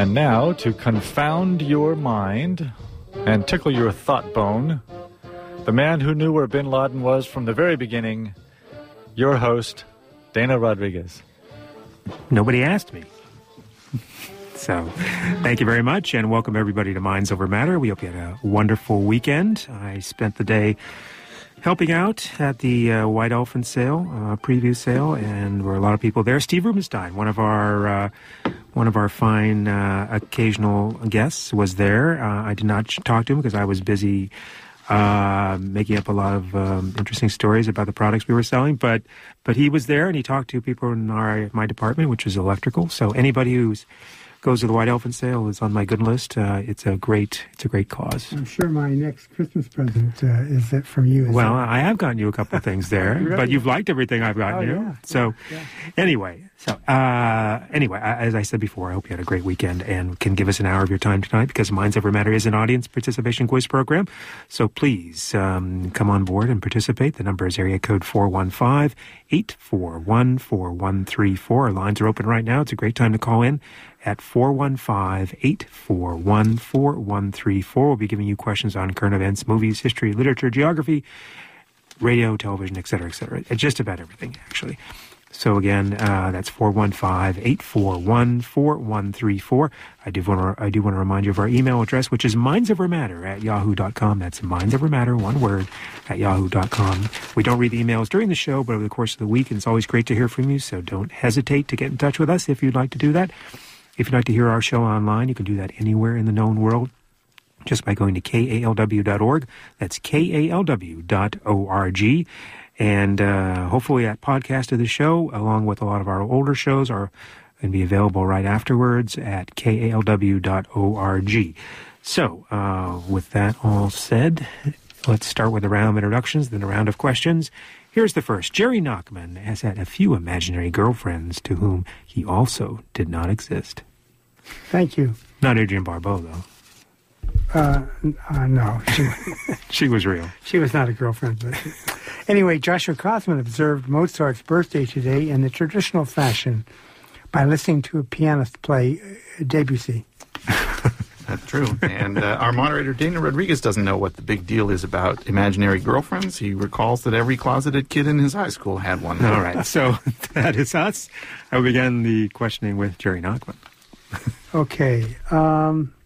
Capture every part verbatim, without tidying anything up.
And now, to confound your mind and tickle your thought bone, the man who knew where bin Laden was from the very beginning, your host, Dana Rodriguez. Nobody asked me. So, thank you very much, and welcome everybody to Minds Over Matter. We hope you had a wonderful weekend. I spent the day helping out at the uh, White Elephant sale, uh, preview sale, and there were a lot of people there. Steve Rubenstein, one of our uh, one of our fine uh, occasional guests, was there. Uh, I did not talk to him because I was busy uh, making up a lot of um, interesting stories about the products we were selling. But but he was there, and he talked to people in our my department, which is electrical. So anybody who's goes to the White Elephant sale is on my good list. Uh, it's a great, it's a great cause. I'm sure my next Christmas present uh, is that from you. Well, it? I have gotten you a couple of things there, really? But you've liked everything I've gotten oh, you. Yeah, so, yeah, yeah. anyway, so uh, anyway, as I said before, I hope you had a great weekend and can give us an hour of your time tonight because Minds Over Matter is an audience participation quiz program. So please um, come on board and participate. The number is area code four one five, eight four one, four one three four. Our lines are open right now. It's a great time to call in at four one five, eight four one, four one three four. We'll be giving you questions on current events, movies, history, literature, geography, radio, television, et cetera, et cetera. Just about everything, actually. So again, uh, that's four one five, eight four one, four one three four. I do want to I do want to remind you of our email address, which is mindsovermatter at yahoo dot com. That's mindsovermatter, one word, at yahoo dot com. We don't read the emails during the show, but over the course of the week, and it's always great to hear from you, so don't hesitate to get in touch with us if you'd like to do that. If you'd like to hear our show online, you can do that anywhere in the known world just by going to K A L W dot org. That's K A L W dot org. And uh, hopefully that podcast of the show, along with a lot of our older shows, are going to be available right afterwards at K A L W dot org. So, uh, with that all said, let's start with a round of introductions, then a round of questions. Here's the first. Jerry Nachman has had a few imaginary girlfriends to whom he also did not exist. Thank you. Not Adrienne Barbeau, though. Uh, uh, no. She, she was real. She was not a girlfriend. But anyway, Joshua Kaufman observed Mozart's birthday today in the traditional fashion by listening to a pianist play uh, Debussy. That's true. And uh, our moderator, Dana Rodriguez, doesn't know what the big deal is about imaginary girlfriends. He recalls that every closeted kid in his high school had one. All right. So that is us. I will begin the questioning with Jerry Nachman. Okay. Um,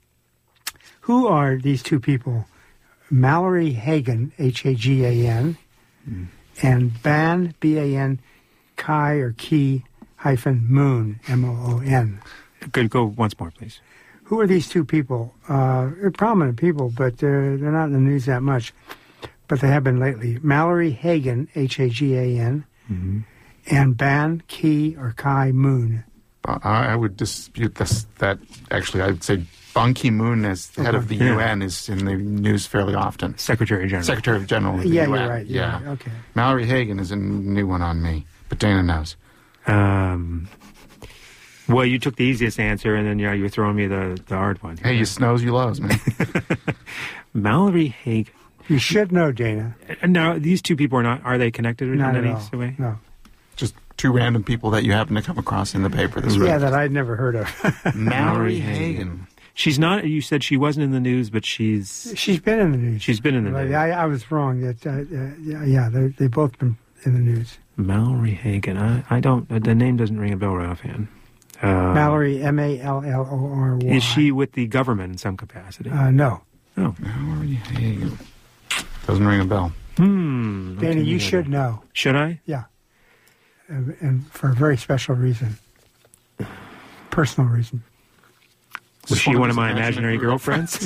who are these two people? Mallory Hagan, H A G A N, mm. and Ban, B A N, Kai or Key hyphen Moon, M O O N. Good. Go once more, please. Who are these two people? Uh, they're prominent people, but they're, they're not in the news that much. But they have been lately. Mallory Hagan, H A G A N, mm-hmm. and Ban Ki or Kai Moon. Uh, I would dispute this. That actually, I would say Ban Ki-moon, as the head okay. of the yeah. U N, is in the news fairly often. Secretary General. Secretary General of the yeah, U N. You're right. Yeah, you're right. Okay. Mallory Hagan is a new one on me, but Dana knows. Um... Well, you took the easiest answer, and then yeah, you were throwing me the, the hard one. Hey, you snows, you lows, man. Mallory Hagan. You should know, Dana. Uh, no, these two people are not. Are they connected not in any all. way? No. Just two random people that you happen to come across in the paper this week. Yeah, that I'd never heard of. Mallory Hagan. She's not. You said she wasn't in the news, but she's. She's been in the news. She's been in the news. I, I was wrong. That uh, uh, yeah, yeah, they've both been in the news. Mallory Hagan. I, I don't. Uh, the name doesn't ring a bell right offhand. Uh, Mallory, M A L L O R Y. Is she with the government in some capacity? Uh, no. Oh. Mallory Hagan. Doesn't ring a bell. Hmm. Danny, you should know. Should I? Yeah. And, and for a very special reason. Personal reason. Was she one of my imaginary girlfriends?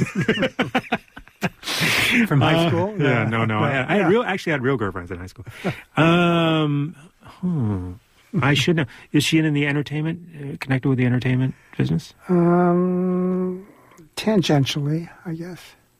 From high school? Uh, yeah, no, no. I, had, I had real, actually had real girlfriends in high school. Um, hmm. I should know. Is she in the entertainment, uh, connected with the entertainment business? Um, tangentially, I guess.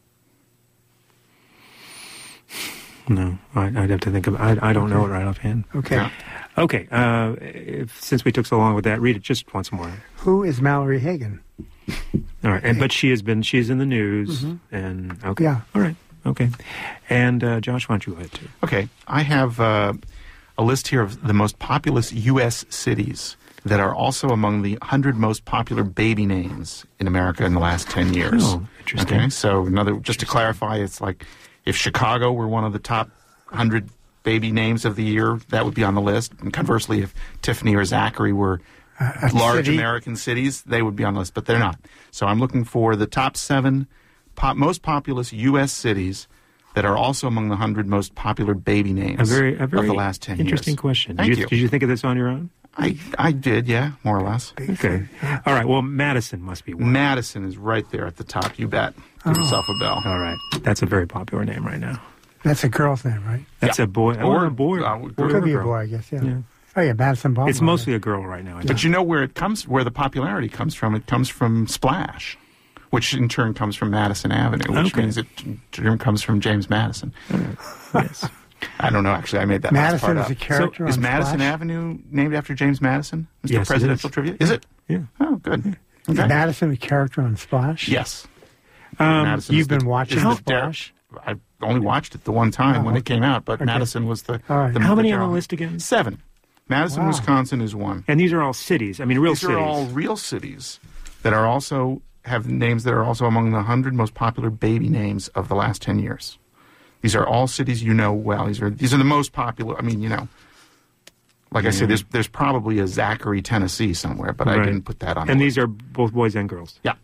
No, I, I'd have to think of it. I, I don't okay. know it right offhand. Okay. Yeah. Okay, uh, if, since we took so long with that, read it just once more. Who is Mallory Hagan? All right, and, but she has been, she's in the news, mm-hmm. and, okay. Yeah. All right, okay. And, uh, Josh, why don't you go ahead, too? Okay, I have uh, a list here of the most populous U S cities. that are also among the one hundred most popular baby names in America in the last ten years. Oh, interesting. Okay, so another, just to clarify, it's like if Chicago were one of the top one hundred baby names of the year, that would be on the list. And conversely, if Tiffany or Zachary were Uh, a large city. American cities, they would be on the list, but they're not. So I'm looking for the top seven pop, most populous U S cities that are also among the one hundred most popular baby names A very, a very of the last ten interesting years. question. Thank did you, you. Did you think of this on your own? I, I did, yeah, more or less. Okay. All right. Well, Madison must be one. Madison is right there at the top, you bet. Give Oh. yourself a bell. All right. That's a very popular name right now. That's a girl's name, right? That's Yeah. a boy. Or- Or a boy. uh, Boy could or Could be a girl. boy, I guess, yeah. Yeah. Oh, yeah, Madison Baltimore. It's mostly a girl right now. I think. But you know where it comes, where the popularity comes from? It comes from Splash, which in turn comes from Madison Avenue, which Okay. means it in turn comes from James Madison. Yes. I don't know, actually. I made that last Madison part is up. a character So is on Madison Splash? Avenue named after James Madison? Mister Yes, it Presidential is. Trivia? Is it? Yeah. Oh, good. Is Okay. Madison a character on Splash? Yes. Um, Madison you've is the- been watching is the Splash? Dar- I only watched it the one time Oh, when it okay. came out, but Okay. Madison was the, All right. the How the many on draw. the list again? Seven. Madison, Wow. Wisconsin is one. And these are all cities. I mean, real These cities. are all real cities that are also have names that are also among the one hundred most popular baby names of the last ten years. These are all cities you know well. These are these are the most popular. I mean, you know, like I said, there's there's probably a Zachary, Tennessee somewhere, but I Right. didn't put that on. And the these list. are both boys and girls. Yeah.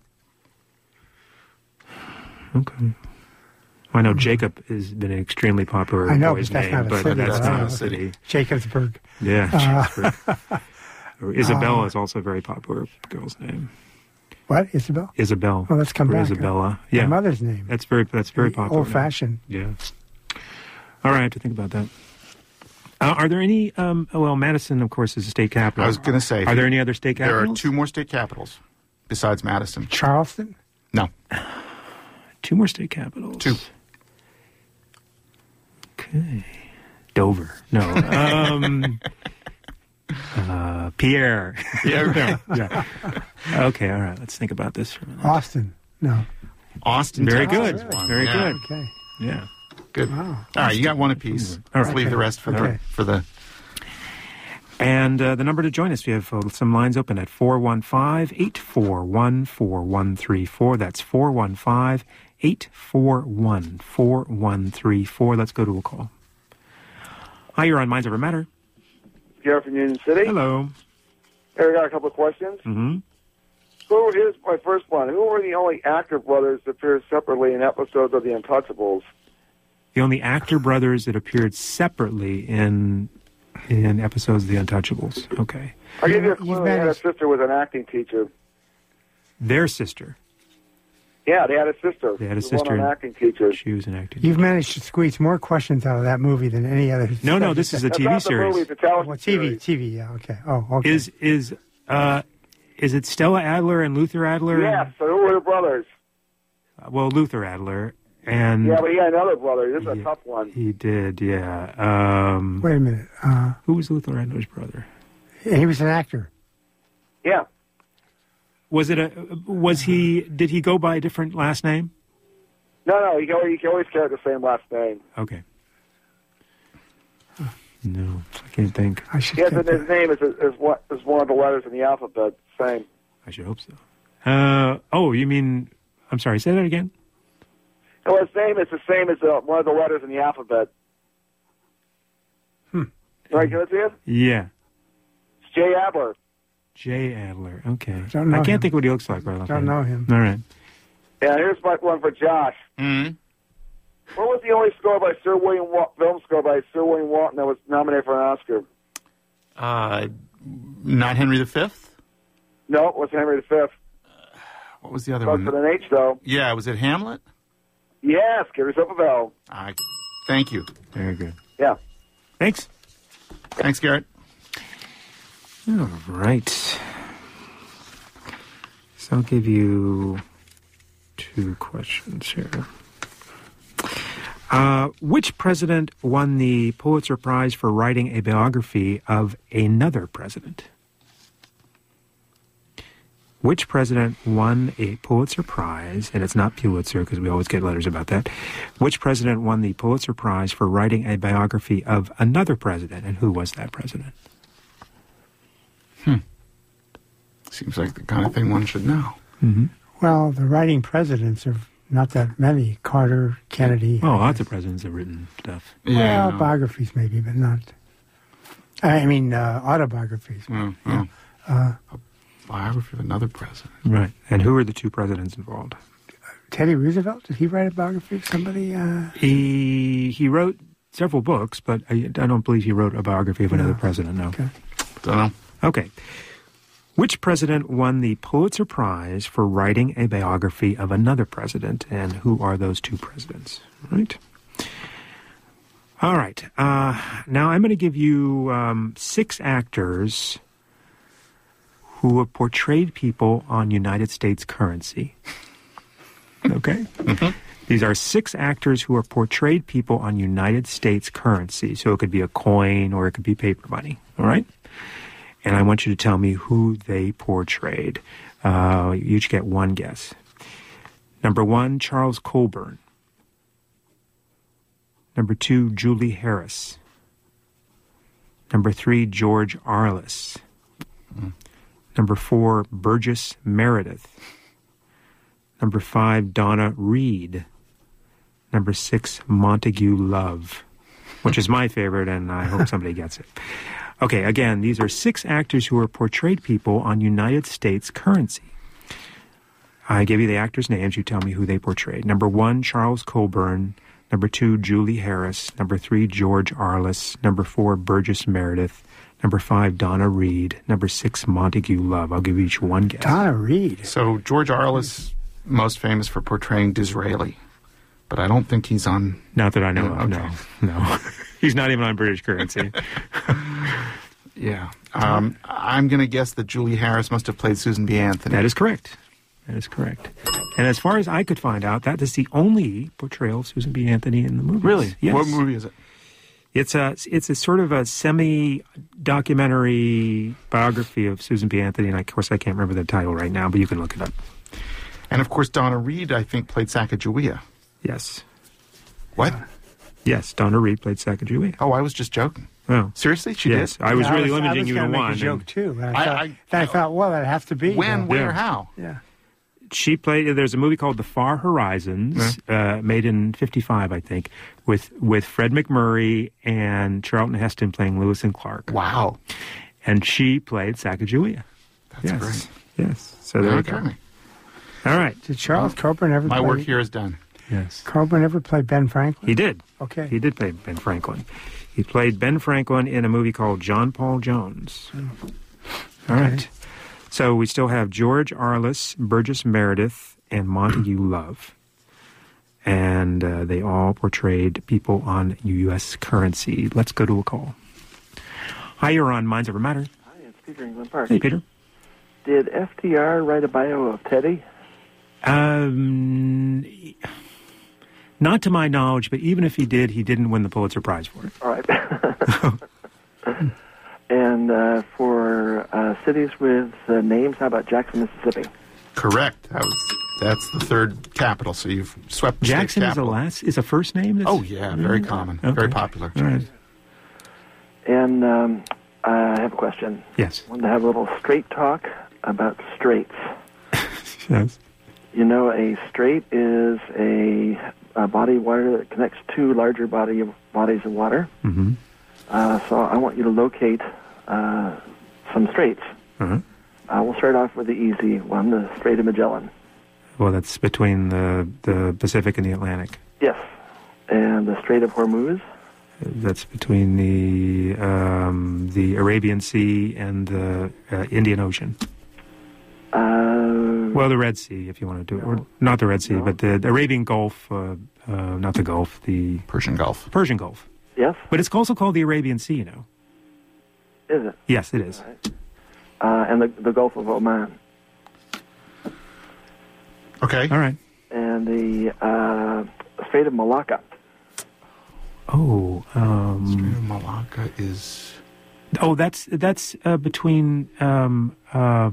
Okay. I know Jacob has been an extremely popular I know, boy's but that's name, not a but city. that's I not know. a city. Jacobsburg. Yeah. Uh, Jacobsburg. Or Isabella is also a very popular girl's name. What? Isabel? Isabel. Oh, let's come or back. Isabella. My Yeah. mother's name. That's very that's very popular. Old fashioned. Yeah. All right, I have to think about that. Uh, are there any? Um, well, Madison, of course, is a state capital. I was going to say. Are there any other state There capitals? are two more state capitals besides Madison. Charleston? No, Two more state capitals. two. Okay. Dover. No. Um, uh, Pierre. Yeah. yeah. Okay. All right. Let's think about this for a minute. Austin? No. Austin. Very Texas good. is one. Very Yeah. good. Okay. Yeah. Good. Wow. All right, you got one apiece. All Let's right. leave the Okay. rest for Okay. the for the. And uh, the number to join us, we have uh, some lines open at four one five, eight four one, four one three four. That's four one five, eight four one, four one three four. Let's go to a call. Hi, you're on Minds Over Matter. Garrett from Union City. Hello. Here, I got a couple of questions. Mm-hmm. Who is my first one? Who were the only actor brothers that appeared separately in episodes of The Untouchables? The only actor brothers that appeared separately in in episodes of The Untouchables. Okay. I give you a You've clue. They had a managed- sister was an acting teacher. Their sister. Yeah, they had a sister. They had a She was sister. One an acting teacher. She was an actor. You've managed to squeeze more questions out of that movie than any other. No, no, this is a That's T V not the movie, series. it's a television Well, T V, series. T V, yeah, okay. Oh, okay. Is is uh is it Stella Adler and Luther Adler? Yes, so who were the brothers? Uh, well, Luther Adler and Yeah, but he had another brother. This is a Yeah. tough one. he did, yeah. Um, Wait a minute. Uh, who was Luther Adler's brother? he was an actor. Yeah. Was it a? Was he? Did he go by a different last name? No, no, he always, he always carried the same last name. Okay. No, I can't think. I should Yes, get and his that. name is, is, one, is one of the letters in the alphabet. Same. I should hope so. Uh, oh, you mean? I'm sorry. Say that again. No, his name is the same as uh, one of the letters in the alphabet. Hmm. Right, give it to you? Yeah, It's Jay Adler. Jay Adler. Okay. Don't know I can't him. think what he looks like right off. Don't know him. All right. Yeah, here's my one for Josh. Mm-hmm. What was the only score by Sir William Wa- film score by Sir William Walton that was nominated for an Oscar? Uh, not Henry the Fifth. No, it was Henry the Fifth. What was the other Starts one? with an H, though. Yeah, was it Hamlet? Yes, give yourself a bell. I. Thank you. Very good. Yeah. Thanks. Thanks, Garrett. All right. So I'll give you two questions here. Uh, which president won the Pulitzer Prize for writing a biography of another president? Which president won a Pulitzer Prize, and it's not Pulitzer because we always get letters about that. Which president won the Pulitzer Prize for writing a biography of another president, and who was that president? Seems like the kind of thing one should know. Mm-hmm. Well, the writing presidents are not that many. Carter, Kennedy. Oh, lots of presidents have written stuff. Yeah. Well, biographies maybe, but not. I mean, uh, autobiographies. Well, well, Uh, a biography of another president. Right. And who are the two presidents involved? Teddy Roosevelt, did he write a biography of somebody? Uh, He he wrote several books, but I, I don't believe he wrote a biography of another No. president, no. okay. Don't know. Okay. Which president won the Pulitzer Prize for writing a biography of another president, and who are those two presidents? Right? All right. Uh, now I'm going to give you um, six actors who have portrayed people on United States currency. Okay? Mm-hmm. These are six actors who have portrayed people on United States currency. So it could be a coin or it could be paper money. All right? And I want you to tell me who they portrayed. Uh, you each get one guess. Number one, Charles Colburn. Number two, Julie Harris. Number three, George Arliss. Mm. Number four, Burgess Meredith. Number five, Donna Reed. Number six, Montague Love, which is my favorite, and I hope somebody gets it. Okay, again, these are six actors who are portrayed people on United States currency. I give you the actors' names. You tell me who they portrayed. Number one, Charles Colburn. Number two, Julie Harris. Number three, George Arliss. Number four, Burgess Meredith. Number five, Donna Reed. Number six, Montague Love. I'll give you each one guess. Donna Reed. So George Arliss, most famous for portraying Disraeli, but I don't think he's on. Not that I know Yeah, of, okay. no. No. He's not even on British currency. Yeah. Um, I'm going to guess that Julie Harris must have played Susan B. Anthony. That is correct. That is correct. And as far as I could find out, that is the only portrayal of Susan B. Anthony in the movie. Really? Yes. What movie is it? It's a it's a sort of a semi-documentary biography of Susan B. Anthony, and of course I can't remember the title right now, but you can look it up. And of course, Donna Reed, I think, played Sacagawea. Yes. What? Yes, Donna Reed played Sacagawea. Oh, I was just joking. Oh. Seriously? She Yes, did? I was Yeah, really I limiting I was you to gonna make one. a joke and too. And I, I- thought, I- then I thought, well, that'd have to be. When, uh, where, Yeah. how? Yeah. She played. There's a movie called The Far Horizons, uh, made in fifty-five, I think, with with Fred McMurray and Charlton Heston playing Lewis and Clark. Wow. And she played Sacagawea. That's Yes. great. Yes. So there you Okay. go. All right. Did Charles Colburn ever My play? work here is done. Yes. Colburn ever play Ben Franklin? He did. Okay. He did play Ben Franklin. He played Ben Franklin in a movie called John Paul Jones. All right. So we still have George Arliss, Burgess Meredith, and Montague Love. And uh, they all portrayed people on U S currency. Let's go to a call. Hi, you're on Minds Over Matter. Hi, it's Peter England Park. Hey, Peter. Did F D R write a bio of Teddy? Um, not to my knowledge, but even if he did, he didn't win the Pulitzer Prize for it. All right. And uh, for uh, cities with uh, names, how about Jackson, Mississippi? Correct. That was, that's the third capital, so you've swept the state Jackson is a capital. last is a first name. That's- Oh, yeah, very common. Okay. Very popular. All right. And um, I have a question. Yes. I wanted to have a little straight talk about straits. Yes. You know, a strait is a, a body of water that connects two larger body of, bodies of water. Mm-hmm. Uh, so I want you to locate uh, some straits. Uh-huh. Uh, we'll start off with the easy one, the Strait of Magellan. Well, that's between the the Pacific and the Atlantic. Yes. And the Strait of Hormuz. That's between the um, the Arabian Sea and the uh, Indian Ocean. Uh, Well, the Red Sea, if you want to do it, or not the Red Sea, No. but the, the Arabian Gulf. Uh, uh, not the Gulf, the Persian Gulf. Persian Gulf. yes, But it's also called the Arabian Sea. You know. is it? Yes, it is. All right. Uh, and the, the Gulf of Oman. Okay. All right. And the uh, Strait of Malacca. Oh, Strait um, of Malacca is... oh, that's that's uh, between. Um, uh,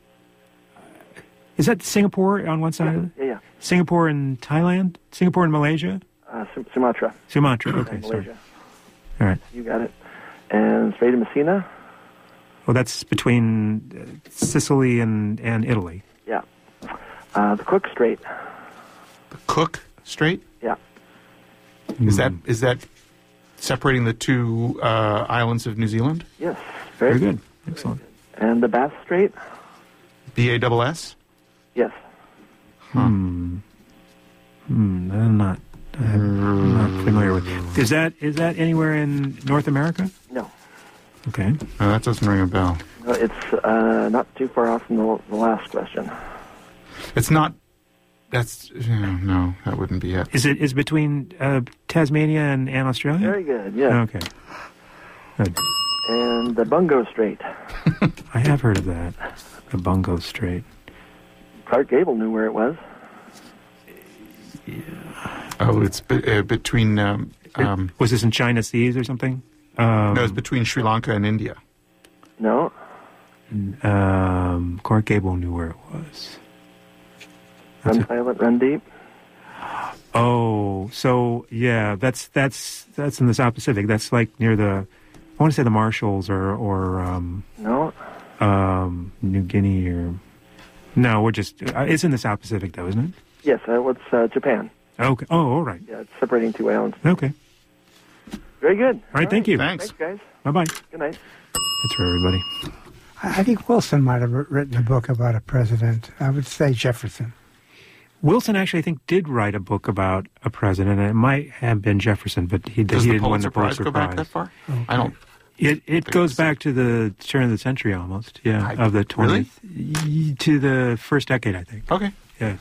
is that Singapore on one side of it? Yeah, yeah. Singapore and Thailand? Singapore and Malaysia? Uh, Sum- Sumatra. Sumatra. Okay, and sorry. Malaysia. All right. You got it. And Strait of Messina. Oh, that's between uh, Sicily and, and Italy. Yeah. Uh, the Cook Strait. The Cook Strait? Yeah. Is that is that separating the two uh, islands of New Zealand? Yes. Very Very, good. Excellent. And the Bass Strait? B A S S? Yes. Hmm. Hmm. I'm not. I'm not familiar with. Is that is that anywhere in North America? No. Okay. No, that doesn't ring a bell. No, it's uh, not too far off from the, the last question. It's not. That's yeah, no, that wouldn't be it. Is it is between uh, Tasmania and, and Australia? Very good. Yeah. Okay. Good. And the Bungo Strait. I have heard of that. The Bungo Strait. Clark Gable knew where it was. Oh, it's be, uh, between. Um, um, Was this in China Seas or something? Um, no, it's between Sri Lanka and India. No. Um, Clark Gable knew where it was. That's Run it. Silent, Run Deep. Oh, so yeah, that's that's that's in the South Pacific. That's like near the, I want to say the Marshalls or or um, No. um, New Guinea or. No, we're just. Uh, it's in the South Pacific, though, isn't it? Yes, uh, it's uh, Japan. Okay. Oh, all right. Yeah, it's separating two islands. Okay. Very good. All right. Thank you. Thanks. Thanks, guys. Bye bye. Good night. That's for everybody. I I think Wilson might have written a book about a president. I would say Jefferson. Wilson actually, I think, did write a book about a president, and it might have been Jefferson, but he, Does he the didn't win Pulitzer the Prize Pulitzer go Prize. back that far? I don't. It it think goes it's- back to the turn of the century almost, yeah, I- of the really? twentieth y- to the first decade, I think. Okay. Yeah.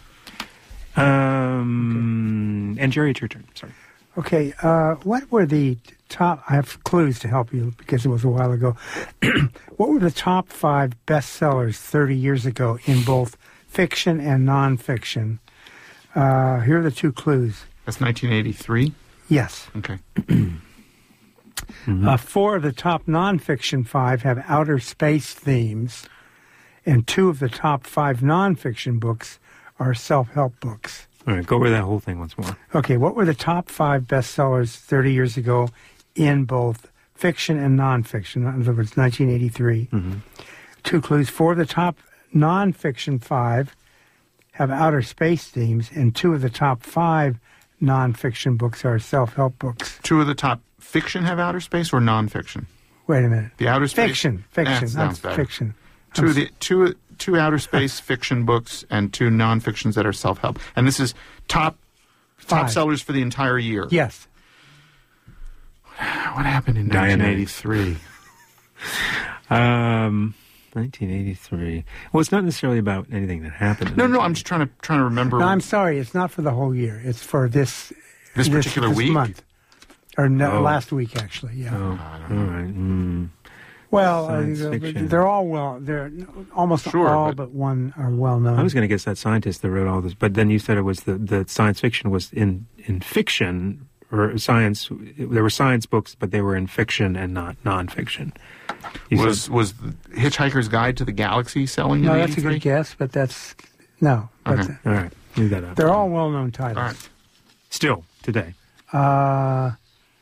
Um, and Jerry, it's your turn. Sorry. Okay, uh, what were the top? I have clues to help you because it was a while ago. What were the top five bestsellers thirty years ago in both fiction and nonfiction? Uh, here are the two clues. That's nineteen eighty-three. Yes. Okay. Uh, four of the top nonfiction five have outer space themes, and two of the top five nonfiction books are self-help books. All right, go over that whole thing once more. Okay, what were the top five bestsellers thirty years ago in both fiction and nonfiction? In other words, nineteen eighty-three. Mm-hmm. Two clues. Four of the top nonfiction five have outer space themes, and two of the top five nonfiction books are self-help books. Two of the top fiction have outer space or nonfiction? Wait a minute. The outer space Fiction. Fiction. That not sounds better. fiction. Two of the two two outer space fiction books and two nonfictions that are self-help. And this is top top Five. sellers for the entire year. Yes. What happened in Dianetics. nineteen eighty-three? Um, nineteen eighty-three. Well, it's not necessarily about anything that happened. in No, no, I'm just trying to trying to remember No, I'm sorry. It's not for the whole year. It's for this this particular this week. month. Or no, Oh. last week, actually. Yeah. Oh, all right. Mm. Well, Science uh, fiction. they're all well. They're almost Sure, all but- but, one are well known. I was going to guess that scientist that wrote all this, but then you said it was the, the science fiction was in, in fiction or science. There were science books, but they were in fiction and not nonfiction. You Was said- was Hitchhiker's Guide to the Galaxy selling no, in that's a eighty-three? good guess, but that's no. But Okay. all right, leave that out. they're all well known titles. All right. Still today. Uh,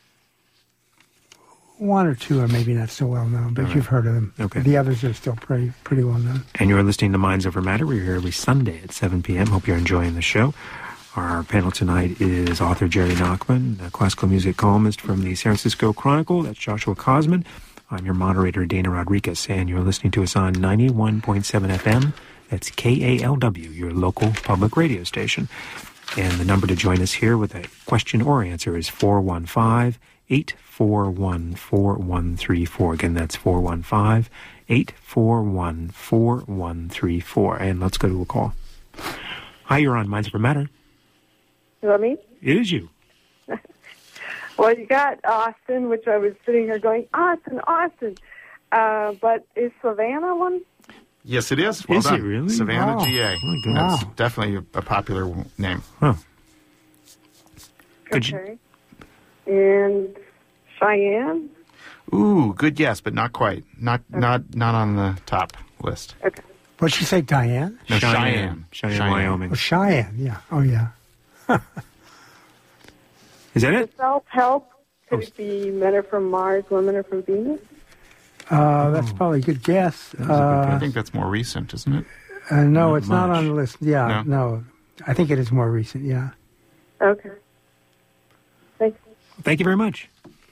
one or two are maybe not so well known, but you've heard of them. Okay. The others are still pretty pretty well known. And you're listening to Minds Over Matter. We're here every Sunday at seven p.m. Hope you're enjoying the show. Our panel tonight is author Jerry Nachman, a classical music columnist from the San Francisco Chronicle. That's Joshua Cosman. I'm your moderator, Dana Rodriguez, and you're listening to us on ninety-one point seven F M. That's K A L W, your local public radio station. And the number to join us here with a question or answer is four one five, eight four one, four one three four. Again, that's four one five, eight four one, four one three four. And let's go to a call. Hi, you're on Minds Over Matter. You know what I mean? It is you. Well, you got Austin, which I was sitting here going, Austin, Austin. Uh, but is Savannah one? Yes, it is. Well Is it done. really? Savannah Wow. G A. Oh, my goodness. That's definitely a, a popular name. Huh. Could you- Okay. And Cheyenne? Ooh, good guess, but not quite. Not not not on the top list. Okay. What'd she say, Diane? No, Cheyenne. Cheyenne. Cheyenne, Wyoming. Oh, Cheyenne, yeah. Oh, yeah. Is that it? Self-help? Could Oh. it be men are from Mars, women are from Venus? Uh, that's probably a good guess. That was a good Uh, I think that's more recent, isn't it? uh, no, Not it's not much. on the list. Yeah, no. I think it is more recent, yeah. Okay. Thanks. Thank you very much.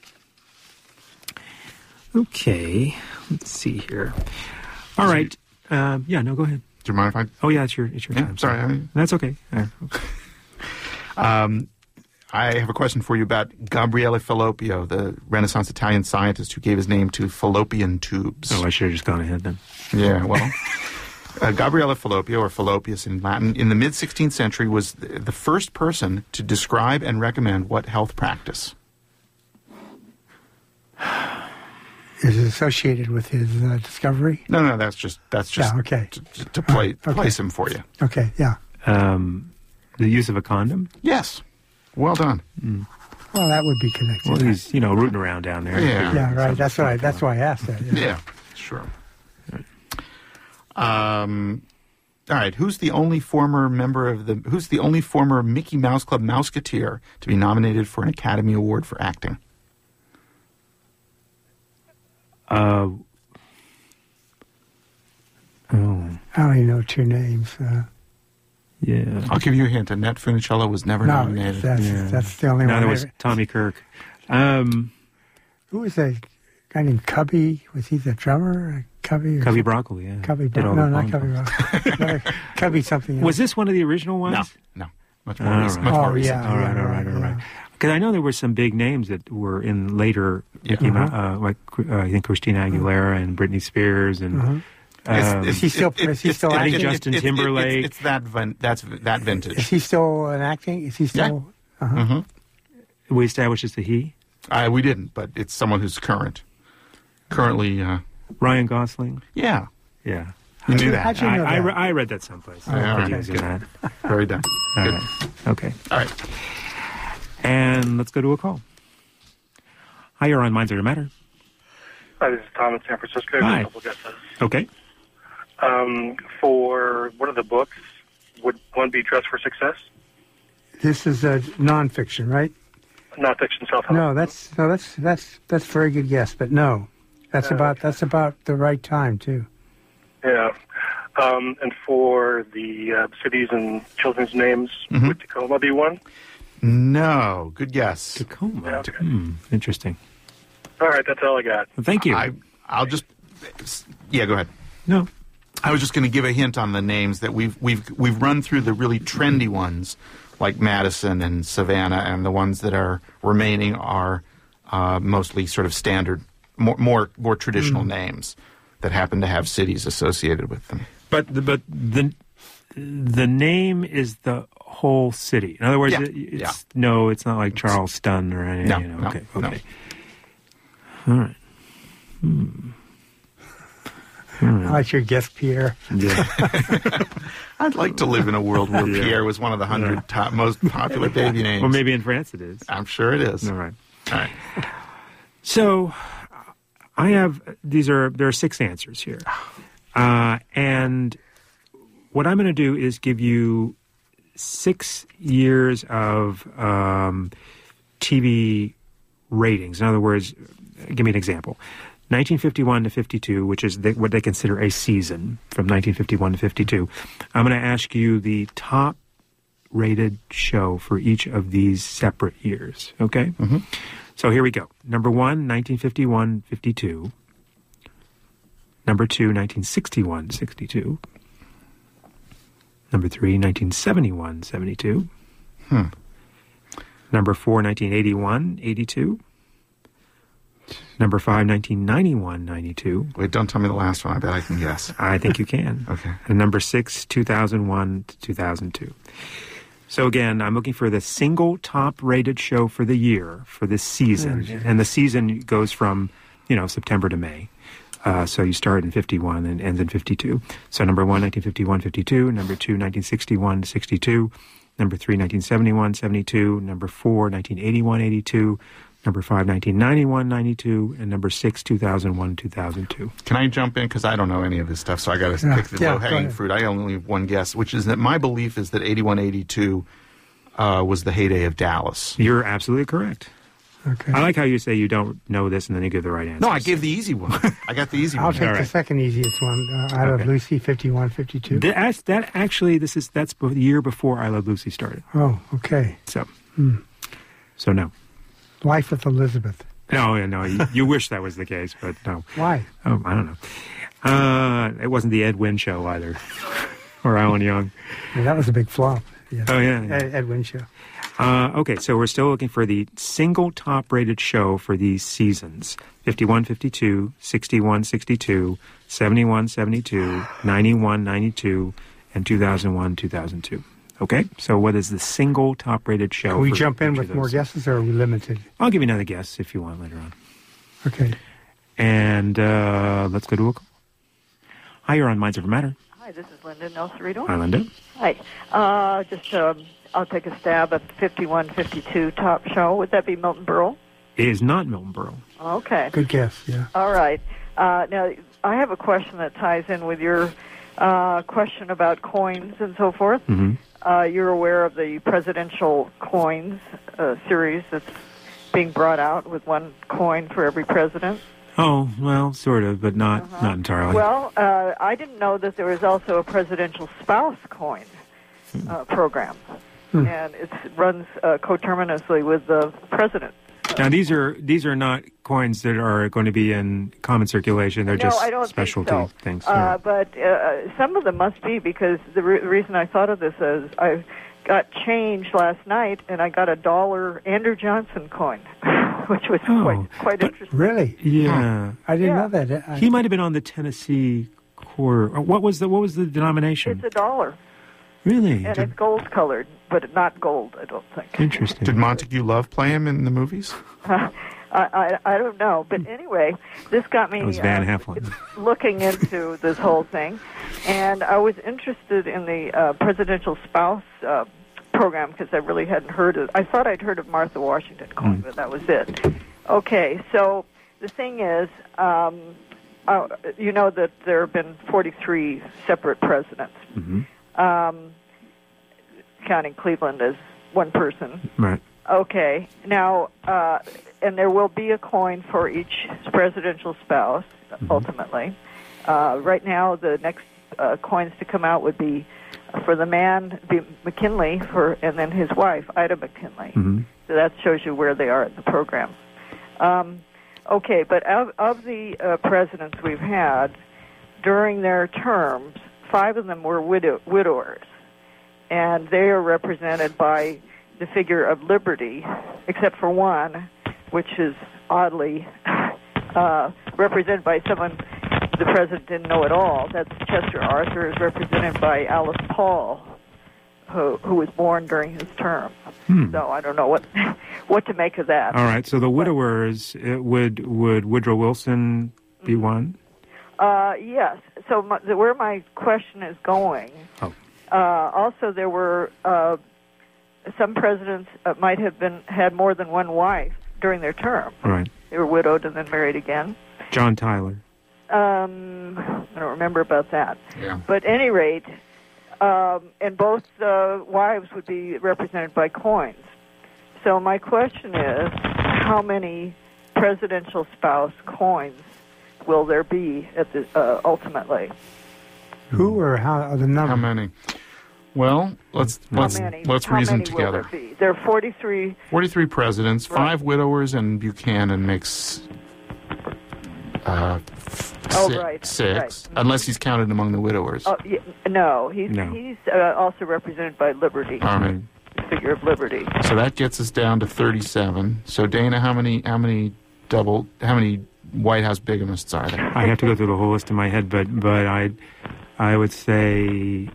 Okay, let's see here. All right. Um, yeah, no, go ahead. Do you mind if I? Oh, yeah, it's your, it's your Yeah, time. sorry. I mean, That's okay. Uh, Um, I have a question for you about Gabriele Falloppio, the Renaissance Italian scientist who gave his name to fallopian tubes. oh, I should have just gone ahead then. Yeah, well, uh, Gabriele Falloppio, or Fallopius in Latin, in the mid-sixteenth century was the, the first person to describe and recommend what health practice? Is it associated with his uh, discovery? No, no, that's just that's just Yeah, okay. to, to- to play, Okay. place him for you. Okay, yeah. Um, the use of a condom? Yes, well done. Well, that would be connected. Well, he's, you know, rooting around down there. Yeah. yeah, right. That's what I. That's why I asked that. Yeah. Yeah, sure. Um, all right. Who's the only former member of the? Who's the only former Mickey Mouse Club Mouseketeer to be nominated for an Academy Award for acting? Uh, oh, I only know two names. Uh, yeah. I'll give you a hint. Annette Funicello was never no, nominated. that's Yeah. that's the only Now one. there I- was Tommy Kirk. Um, Who was that guy named Cubby? Was he the drummer? Cubby? Or Cubby something? Broccoli, yeah. Cubby Did Bro- all No, the not pom Cubby poms. Broccoli. Another Cubby something else. Was this one of the original ones? No, no, much more All recent. right. Much more Oh, recent. yeah. All right, all right, all right. Because I know there were some big names that were in later, Yeah. you know, uh, like uh, I think Christina Aguilera and Britney Spears and Uh-huh. um, Is he still- is he still I think acting? Justin it's- it's- Timberlake. It's, it's that vin- that's that Is vintage. he still an acting? Is he still? Uh-huh. Mm-hmm. we established it's the he. Uh, we didn't, but it's someone who's current. Currently, uh, Ryan Gosling. yeah, Yeah. you knew you- that. how'd you I, know I, that? re- I read that someplace. Yeah, I all put right, names in good. that. Very done. All Good. right. Okay. All right. And let's go to a call. Hi, you're on Minds That Matter. Hi, this is Tom in San Francisco. Hi. A couple guesses. Okay. Um, for one of the books, would one be Dress for Success? This is a nonfiction, right? Not fiction, self-help. No, that's no, that's that's that's a very good guess, but no, that's Oh, about okay. that's about the right time too. Yeah. Um, and for the uh, cities and children's names, Mhm. would Tacoma be one? No, good guess. Tacoma. Yeah, okay. Hmm. Interesting. All right, that's all I got. Well, thank you. I, I'll just, yeah, go ahead. no. I was just going to give a hint on the names that we've we've we've run through the really trendy ones like Madison and Savannah, and the ones that are remaining are uh, mostly sort of standard, more more, more traditional names that happen to have cities associated with them. But the, but the the name is the whole city. In other words, Yeah, it, it's yeah. no, it's not like Charleston or anything. No, you know. no, okay, no. okay. All right. I like your guess, Pierre. Yeah. I'd like to live in a world where Yeah. Pierre was one of the hundred Yeah. top most popular baby names. Well, maybe in France it is. I'm sure it is. All right. All right. So I have these are there are six answers here, uh, and what I'm going to do is give you six years of um, T V ratings. In other words, give me an example. nineteen fifty-one to fifty-two, which is the, what they consider a season from nineteen fifty-one to fifty-two. I'm going to ask you the top rated show for each of these separate years. Okay? Mm-hmm. So here we go. Number one, nineteen fifty-one fifty-two. Number two, nineteen sixty-one sixty-two. Number three, nineteen seventy-one seventy-two. Hmm. Number four, nineteen eighty-one eighty-two. Number five, nineteen ninety-one ninety-two. Wait, don't tell me the last one. I bet I can guess. I think you can. Okay. And number six, two thousand one to two thousand two. So again, I'm looking for the single top-rated show for the year, for this season. And the season goes from, you know, September to May. Uh, so you start in fifty-one and ends in fifty-two. So number one, nineteen fifty-one fifty-two. Number two, nineteen sixty-one sixty-two. Number three, nineteen seventy-one seventy-two. Number four, nineteen eighty-one eighty-two. Number five, nineteen ninety-one ninety-two. And number six, two thousand one two thousand two. Can I jump in? Because I don't know any of this stuff, so I got to Yeah, pick the yeah, go low-hanging ahead. fruit. I only have one guess, which is that my belief is that eighty-one eighty-two uh, was the heyday of Dallas. You're absolutely correct. Okay. I like how you say you don't know this and then you give the right answer. No, I gave the easy one. I got the easy I'll one. take All the right. second easiest one uh, out Okay. of Lucy, fifty-one, fifty-two. That, that actually, this is that's the year before I Love Lucy started. Oh, okay. So, Hmm. so no. Life with Elizabeth. No, yeah, no. You, you wish that was the case, but no. Why? Oh, I don't know. Uh, it wasn't the Ed Wynn show either, or Alan Young. Yeah, that was a big flop. Yeah. Oh, yeah, yeah. Ed, Edwin show. Uh, okay, so we're still looking for the single top-rated show for these seasons. fifty-one fifty-two, sixty-one sixty-two, seventy-one seventy-two, ninety-one ninety-two, and two thousand one two thousand two. Okay, so what is the single top-rated show? Can we for jump in each with of more those? guesses, or are we limited? I'll give you another guess if you want later on. Okay. And uh, let's go to a call. Hi, you're on Minds Over Matter. Hi, this is Linda Nelsarito. Hi, Linda. Hi. Uh, just, um, I'll take a stab at the fifty-one fifty-two top show. Would that be Milton Berle? It is not Milton Berle. Okay. Good guess, yeah. All right. Uh, now, I have a question that ties in with your uh, question about coins and so forth. Mm-hmm. Uh, you're aware of the presidential coins uh, series that's being brought out with one coin for every president? Oh, well, sort of, but not Uh-huh. not entirely. Well, uh, I didn't know that there was also a presidential spouse coin uh, program. Hmm. And it runs uh, coterminously with the president. Now, these are these are not coins that are going to be in common circulation. They're No, just I don't specialty think so. things. Uh, but uh, some of them must be, because the re- reason I thought of this is I got change last night, and I got a dollar Andrew Johnson coin, which was Oh, quite quite but- interesting. Really? yeah, I didn't Yeah. know that. I, he might have been on the Tennessee quarter. uh, What was the what was the denomination? It's a dollar, Really and Did- it's gold colored, but not gold, I don't think. interesting. Did Montague Love play him in the movies? I, I I don't know, but anyway, this got me That was Van uh, Heflin. looking into this whole thing, and I was interested in the uh, presidential spouse uh, program because I really hadn't heard of. I thought I'd heard of Martha Washington coin, Mm. but that was it. Okay, so the thing is, um, uh, you know that there have been forty-three separate presidents, hmm um, counting Cleveland as one person. Right. Okay. Now, uh, and there will be a coin for each presidential spouse, Mm-hmm. ultimately. Uh, right now, the next uh, coins to come out would be for the man, be McKinley, for, and then his wife, Ida McKinley. hmm So that shows you where they are in the program. Um, okay, but of, of the uh, presidents we've had, during their terms, five of them were widow, widowers. And they are represented by the figure of liberty, except for one, which is oddly uh, represented by someone the president didn't know at all. That's Chester Arthur, is represented by Alice Paul, who, who was born during his term. Hmm. So I don't know what what to make of that. All right. So the widowers it would would Woodrow Wilson be one? Uh, yes. So my, the, where my question is going. Oh. Uh, also, there were uh, some presidents uh, might have been had more than one wife during their term. All right. They were widowed and then married again. John Tyler. Um, I don't remember about that. Yeah. But at any rate, um, and both uh, wives would be represented by coins. So my question is, how many presidential spouse coins will there be at the uh, ultimately? Who or how? Or the number? How many? Well, let's How let's many? let's how reason many together. Will there be? There are forty-three. Forty-three presidents, Right. five widowers, and Buchanan makes uh, f- Oh, si- right, six, right. unless he's counted among the widowers. Oh, yeah, no, he's No. he's uh, also represented by liberty, All right. the figure of liberty. So that gets us down to thirty-seven. So Dana, how many how many double how many White House bigamists are there? I have to go through the whole list in my head, but but I I would say.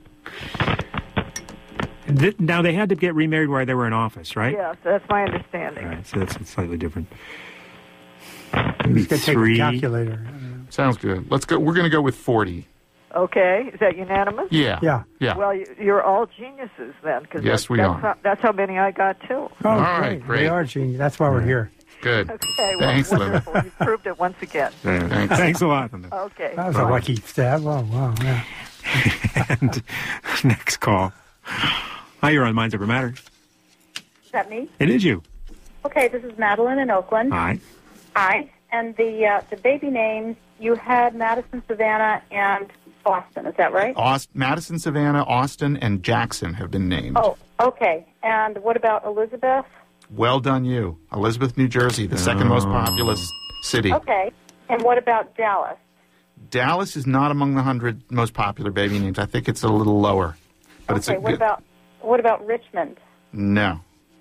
Th- now they had to get remarried while they were in office, right? Yes, that's my understanding. All right, so that's slightly different. Maybe Who's going to take three. a calculator? Sounds good. Let's go. We're going to go with forty. Okay, is that unanimous? Yeah. Yeah. Yeah. Well, you- you're all geniuses then, because Yes, that's, we that's are. How, that's how many I got too. Oh, All great. right, great. They are genius. That's why we're here. Good. Okay, well, Thanks, Linda. wonderful. You proved it once again. Yeah. Thanks. Thanks a lot. Linda. Okay. That was a lucky stab. Oh, wow. Yeah. And next call. Hi, you're on Minds Over Matter. Is that me? It is you. Okay, this is Madeline in Oakland. Hi. Hi. And the uh, the baby names, you had Madison, Savannah, and Boston. Is that right? Aust- Madison, Savannah, Austin, and Jackson have been named. Oh, okay. And what about Elizabeth? Well done, you. Elizabeth, New Jersey, the second most populous city. Okay. And what about Dallas? Dallas is not among the hundred most popular baby names. I think it's a little lower. But okay. it's a, what about what about Richmond? No.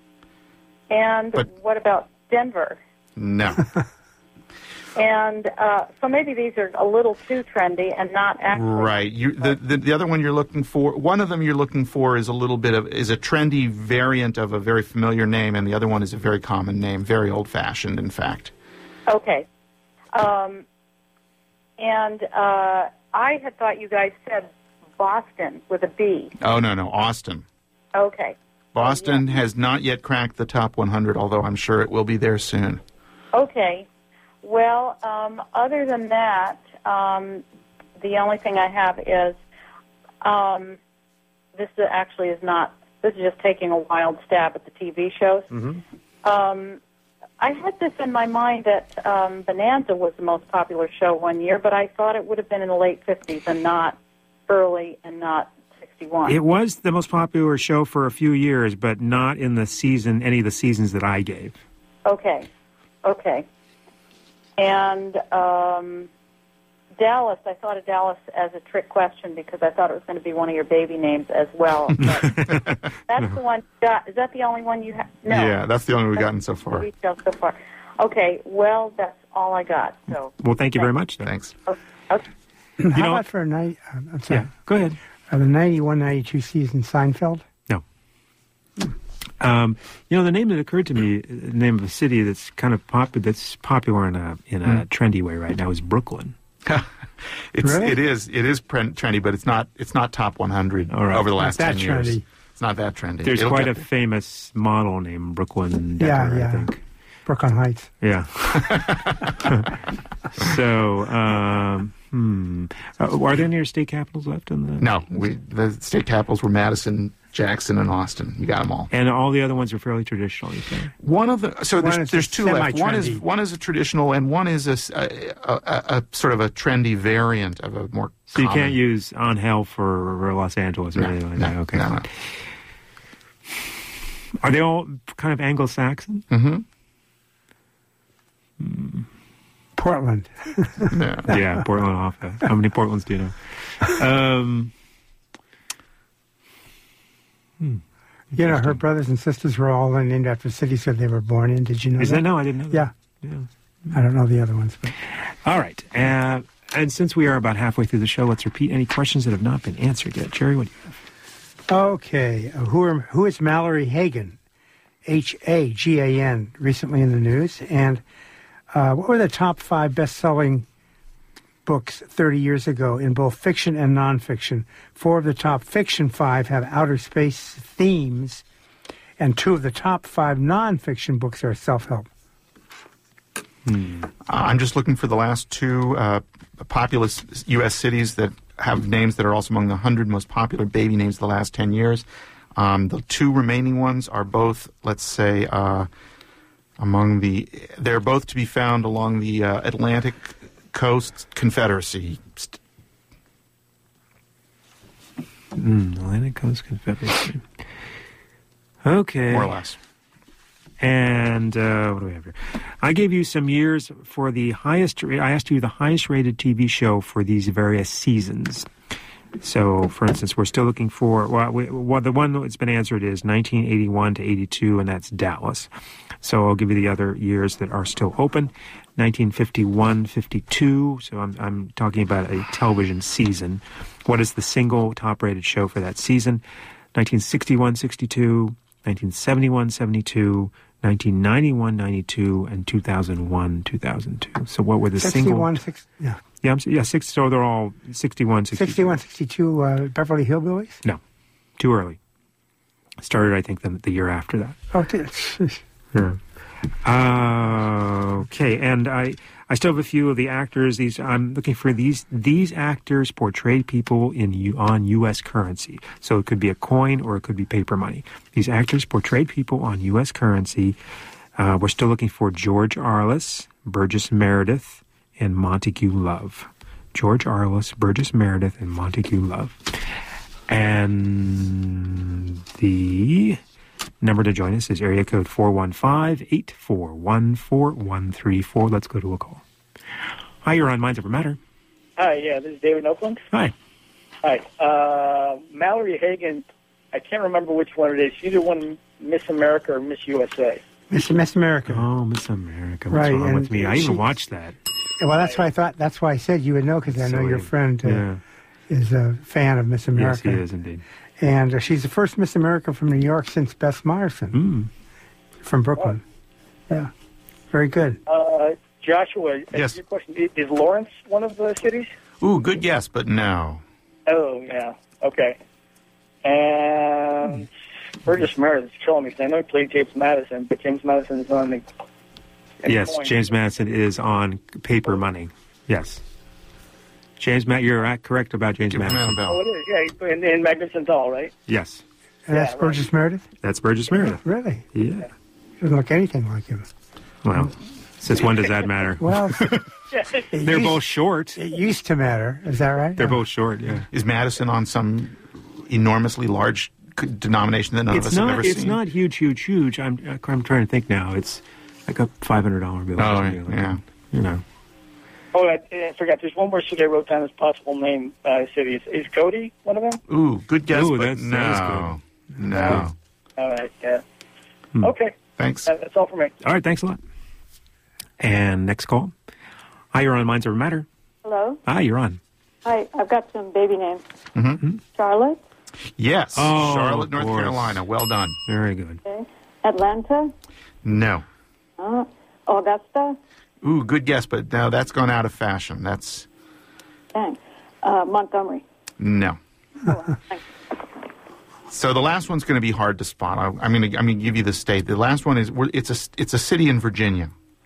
And But- what about Denver? No. And uh, so maybe these are a little too trendy and not actually. Right. You, the, the the other one you're looking for, one of them you're looking for is a little bit of is a trendy variant of a very familiar name, and the other one is a very common name, very old-fashioned, in fact. Okay. Um, and uh, I had thought you guys said Boston with a B. Oh no, no, Austin. Okay. Boston has not yet cracked the top one hundred, although I'm sure it will be there soon. Okay. Well, um, other than that, um, the only thing I have is um, this actually is not. This is just taking a wild stab at the T V shows. Mm-hmm. Um, I had this in my mind that um, Bonanza was the most popular show one year, but I thought it would have been in the late fifties and not early and not sixty-one. It was the most popular show for a few years, but not in the season, any of the seasons that I gave. Okay. Okay. And um, Dallas, I thought of Dallas as a trick question because I thought it was going to be one of your baby names as well. But that's the one. Is that the only one you have? No. Yeah, that's the only we've gotten so far. So far. Okay. Well, that's all I got. So. Well, thank you very much. Then. Thanks. Okay. Okay. How know- about for a night? Uh, I'm sorry. Yeah, go ahead. Uh, the ninety-one ninety-two season Seinfeld? No. Um, you know, the name that occurred to me, the name of a city that's kind of pop, that's popular in a in a Mm. trendy way right now is Brooklyn. It's Really? it is it is pre- trendy, but it's not it's not top one hundred All right. over the Not last that ten years. trendy. It's not that trendy. There's It'll quite get a there. famous model named Brooklyn Decker, Yeah, yeah. I think. Brooklyn Heights. Yeah. So, um, hmm. Uh, are there any state capitals left in the? No, we the state capitals were Madison, Jackson, and Austin. You got them all. And all the other ones are fairly traditional, you say? One of the so One there's, is there's two left. One is semi-trendy. one is a traditional, and one is a, s- a- a- a- a sort of a trendy variant of a more. So you common. can't use On Hell for Los Angeles or No, anything like no, that? Okay. no, no. Are they all kind of Anglo-Saxon? Mm-hmm. Portland. Yeah. Yeah, Portland off. How many Portlands do you know? Um, hmm. You know, her brothers and sisters were all named after cities that they were born in. Did you know Is that? that no? I didn't know that. Yeah. Yeah. I don't know the other ones. But All right. Uh, and since we are about halfway through the show, let's repeat any questions that have not been answered yet. Jerry, what do you have? Okay. Uh, who, are, who is Mallory Hagan? H A G A N, recently in the news. And uh, what were the top five best-selling books thirty years ago in both fiction and nonfiction? Four of the top fiction five have outer space themes, and two of the top five nonfiction books are self-help. Uh, I'm just looking for the last two uh, populous U S cities that have names that are also among the one hundred most popular baby names of the last ten years. Um, the two remaining ones are both, let's say, uh, among the, they're both to be found along the uh, Atlantic Coast Confederacy. Mm, Atlantic Coast Confederacy. Okay. More or less. And uh, what do we have here? I gave you some years for the highest. I asked you the highest rated T V show for these various seasons. So, for instance, we're still looking for. Well, we, well, the one that's been answered is nineteen eighty-one to eighty-two, and that's Dallas. So I'll give you the other years that are still open: nineteen fifty-one, fifty-two. So I'm I'm talking about a television season. What is the single top-rated show for that season? nineteen sixty-one, sixty-two, nineteen seventy-one, seventy-two. nineteen ninety-one, ninety-two, and two thousand one, two thousand two. So what were the sixty-one, single... six, yeah. Yeah, I'm, yeah, six, so they're all sixty-one, sixty-two. sixty-one, sixty-two, uh, Beverly Hillbillies? No, too early. Started, I think, the, the year after that. Oh, it's, Yeah. Uh, okay, and I, I still have a few of the actors. These I'm looking for these these actors portrayed people in U, on U S currency. So it could be a coin or it could be paper money. These actors portrayed people on U S currency. Uh, we're still looking for George Arliss, Burgess Meredith, and Montague Love. George Arliss, Burgess Meredith, and Montague Love. And the number to join us is area code four one five, eight four one, four one three four. Let's go to a call. Hi, you're on Minds Over Matter. Hi, yeah, this is David in Oakland. Hi. Hi. Uh, Mallory Hagan, I can't remember which one it is. She's either one Miss America or Miss U S A. Miss Miss America. Oh, Miss America. What's right, wrong with and me? I she- even watched that. Well, that's why I thought. That's why I said you would know, because I know So your he- friend uh, yeah. is a fan of Miss America. Yes, he is indeed. And uh, she's the first Miss America from New York since Beth Myerson Mm. from Brooklyn. Yeah, very good. Uh, Joshua, Yes. your question, is, is Lawrence one of the cities? Ooh, good guess, but no. Oh, yeah. Okay. And Burgess Meredith is killing me, because I know he played James Madison, but James Madison is on the... Yes, James Madison is on paper money. Yes. James Matt, you're uh, correct about James Give him Madison. a bell. Oh, it is, yeah, in, in Magnificent Doll, right? Yes. And that's Yeah, right. Burgess Meredith? That's Burgess Meredith. Really? Yeah. Doesn't look anything like him. Well, since when does that matter? Well, Yeah. They're both short. it used to matter. Is that right? They're both short, yeah. Is Madison on some enormously large c- denomination that none of It's us have not. ever It's seen? not huge, huge, huge. I'm. I'm trying to think now. It's like a five hundred dollar bill. or Oh, something like yeah. that. You know. Oh, I, I forgot. There's one more city I wrote down as possible name uh, city. Is, is Cody one of them? Ooh, good guess, Ooh, but that's- no. that is No. All right, yeah. Hmm. Okay, Thanks. that, that's all for me. All right. Thanks a lot. And next call. Hi, you're on Minds Over Matter. Hello. Hi, you're on. Hi. I've got some baby names. Mm-hmm. Charlotte. Yes. Oh, Charlotte, of North course. Carolina. Well done. Very good. Okay. Atlanta. No. Uh, Augusta. Ooh, good guess, but no, that's gone out of fashion. That's Thanks. Uh, Montgomery. no. Oh, thanks. So the last one's going to be hard to spot. I, I'm going to I'm going to give you the state. The last one is we're- it's a it's a city in Virginia.